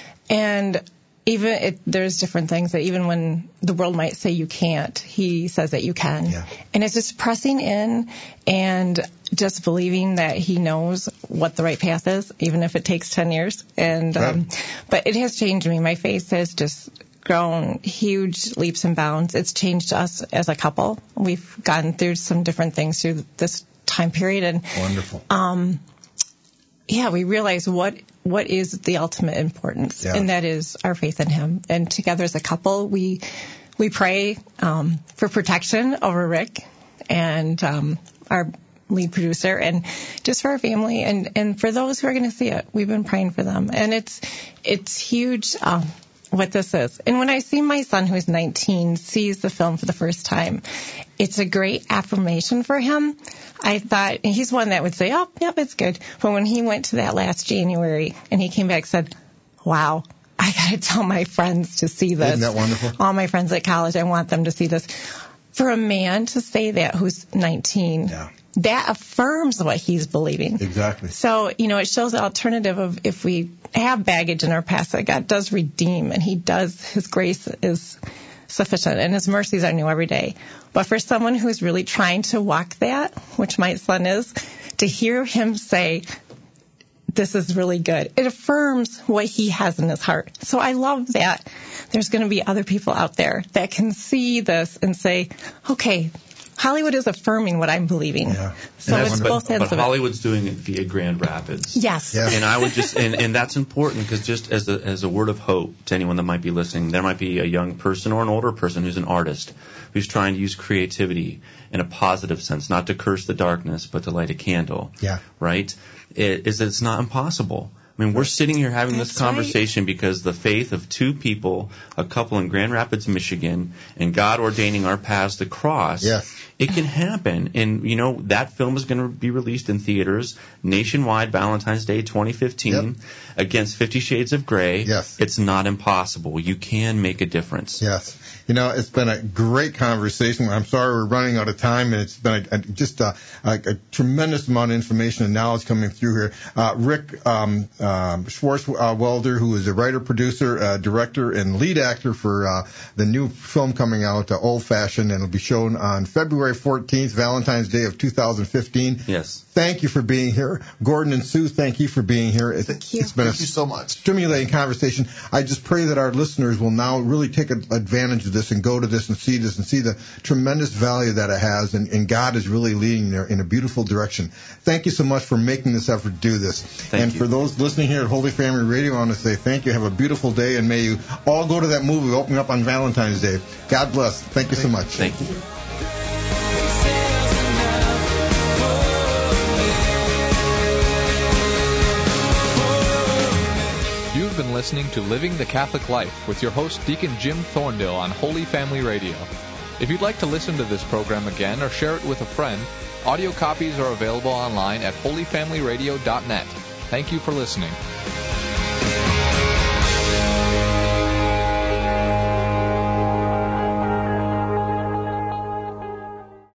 Speaker 2: And even it, there's different things that even when the world might say you can't, he says that you can.
Speaker 1: Yeah.
Speaker 2: And it's just pressing in and just believing that he knows what the right path is, even if it takes ten years. And
Speaker 1: Right.
Speaker 2: um, but it has changed me. My faith has just grown huge leaps and bounds. It's changed us as a couple. We've gone through some different things through this time period, and
Speaker 1: Wonderful.
Speaker 2: um, yeah, we realize what what is the ultimate importance,
Speaker 1: Yeah.
Speaker 2: and that is our faith in Him. And together as a couple, we we pray um, for protection over Rick and um, our lead producer, and just for our family, and and for those who are going to see it. We've been praying for them, and it's it's huge. Um, what this is. And when I see my son, who's nineteen, sees the film for the first time, it's a great affirmation for him. I thought, and he's one that would say, oh, yep, it's good. But when he went to that last January and he came back and said, wow, I got to tell my friends to see this.
Speaker 1: Isn't that wonderful?
Speaker 2: All my friends at college, I want them to see this. For a man to say that who's nineteen,
Speaker 1: Yeah.
Speaker 2: that affirms what he's believing.
Speaker 1: Exactly.
Speaker 2: So, you know, it shows the alternative of if we have baggage in our past, that God does redeem, and He does, His grace is sufficient, and His mercies are new every day. But for someone who's really trying to walk that, which my son is, to hear him say, this is really good, it affirms what he has in his heart. So I love that there's going to be other people out there that can see this and say, okay, Hollywood is affirming what I'm believing.
Speaker 1: Yeah.
Speaker 2: So
Speaker 4: And
Speaker 2: it's
Speaker 4: that's-
Speaker 2: both
Speaker 4: but,
Speaker 2: ends
Speaker 4: but
Speaker 2: of it.
Speaker 4: Hollywood's doing it via Grand Rapids.
Speaker 2: Yes.
Speaker 1: Yeah.
Speaker 4: And I would just, and, and that's important, because just as a, as a word of hope to anyone that might be listening, there might be a young person or an older person who's an artist who's trying to use creativity in a positive sense, not to curse the darkness, but to light a candle.
Speaker 1: Yeah.
Speaker 4: Right? It, is that it's not impossible. I mean, we're sitting here having this
Speaker 2: That's right.
Speaker 4: conversation because the faith of two people, a couple in Grand Rapids, Michigan, and God ordaining our paths to cross.
Speaker 1: Yes.
Speaker 4: It can happen. And, you know, that film is going to be released in theaters nationwide Valentine's Day twenty fifteen
Speaker 1: Yep.
Speaker 4: against Fifty Shades of Grey.
Speaker 1: Yes.
Speaker 4: It's not impossible. You can make a difference.
Speaker 1: Yes. You know, it's been a great conversation. I'm sorry we're running out of time, and it's been a, a, just a, a, a tremendous amount of information and knowledge coming through here. Uh, Rick, um, uh, um, Schwarzwelder, who is a writer, producer, uh, director, and lead actor for uh, the new film coming out, uh, Old Fashioned, and it'll be shown on February fourteenth, Valentine's Day of two thousand fifteen.
Speaker 4: Yes.
Speaker 1: Thank you for being here. Gordon and Sue, thank you for being here. It's,
Speaker 3: Thank you.
Speaker 1: It's been
Speaker 3: thank
Speaker 1: a
Speaker 3: you so much.
Speaker 1: stimulating conversation. I just pray that our listeners will now really take advantage of this and go to this and see this and see the tremendous value that it has, and, and God is really leading there in a beautiful direction. Thank you so much for making this effort to do this.
Speaker 4: Thank
Speaker 1: and
Speaker 4: you.
Speaker 1: for those listening here at Holy Family Radio, I want to say thank you. Have a beautiful day, and may you all go to that movie opening up on Valentine's Day. God bless. Thank you so much.
Speaker 4: Thank you.
Speaker 5: You've been listening to Living the Catholic Life with your host, Deacon Jim Thorndill, on Holy Family Radio. If you'd like to listen to this program again or share it with a friend, audio copies are available online at holy family radio dot net. Thank you for listening.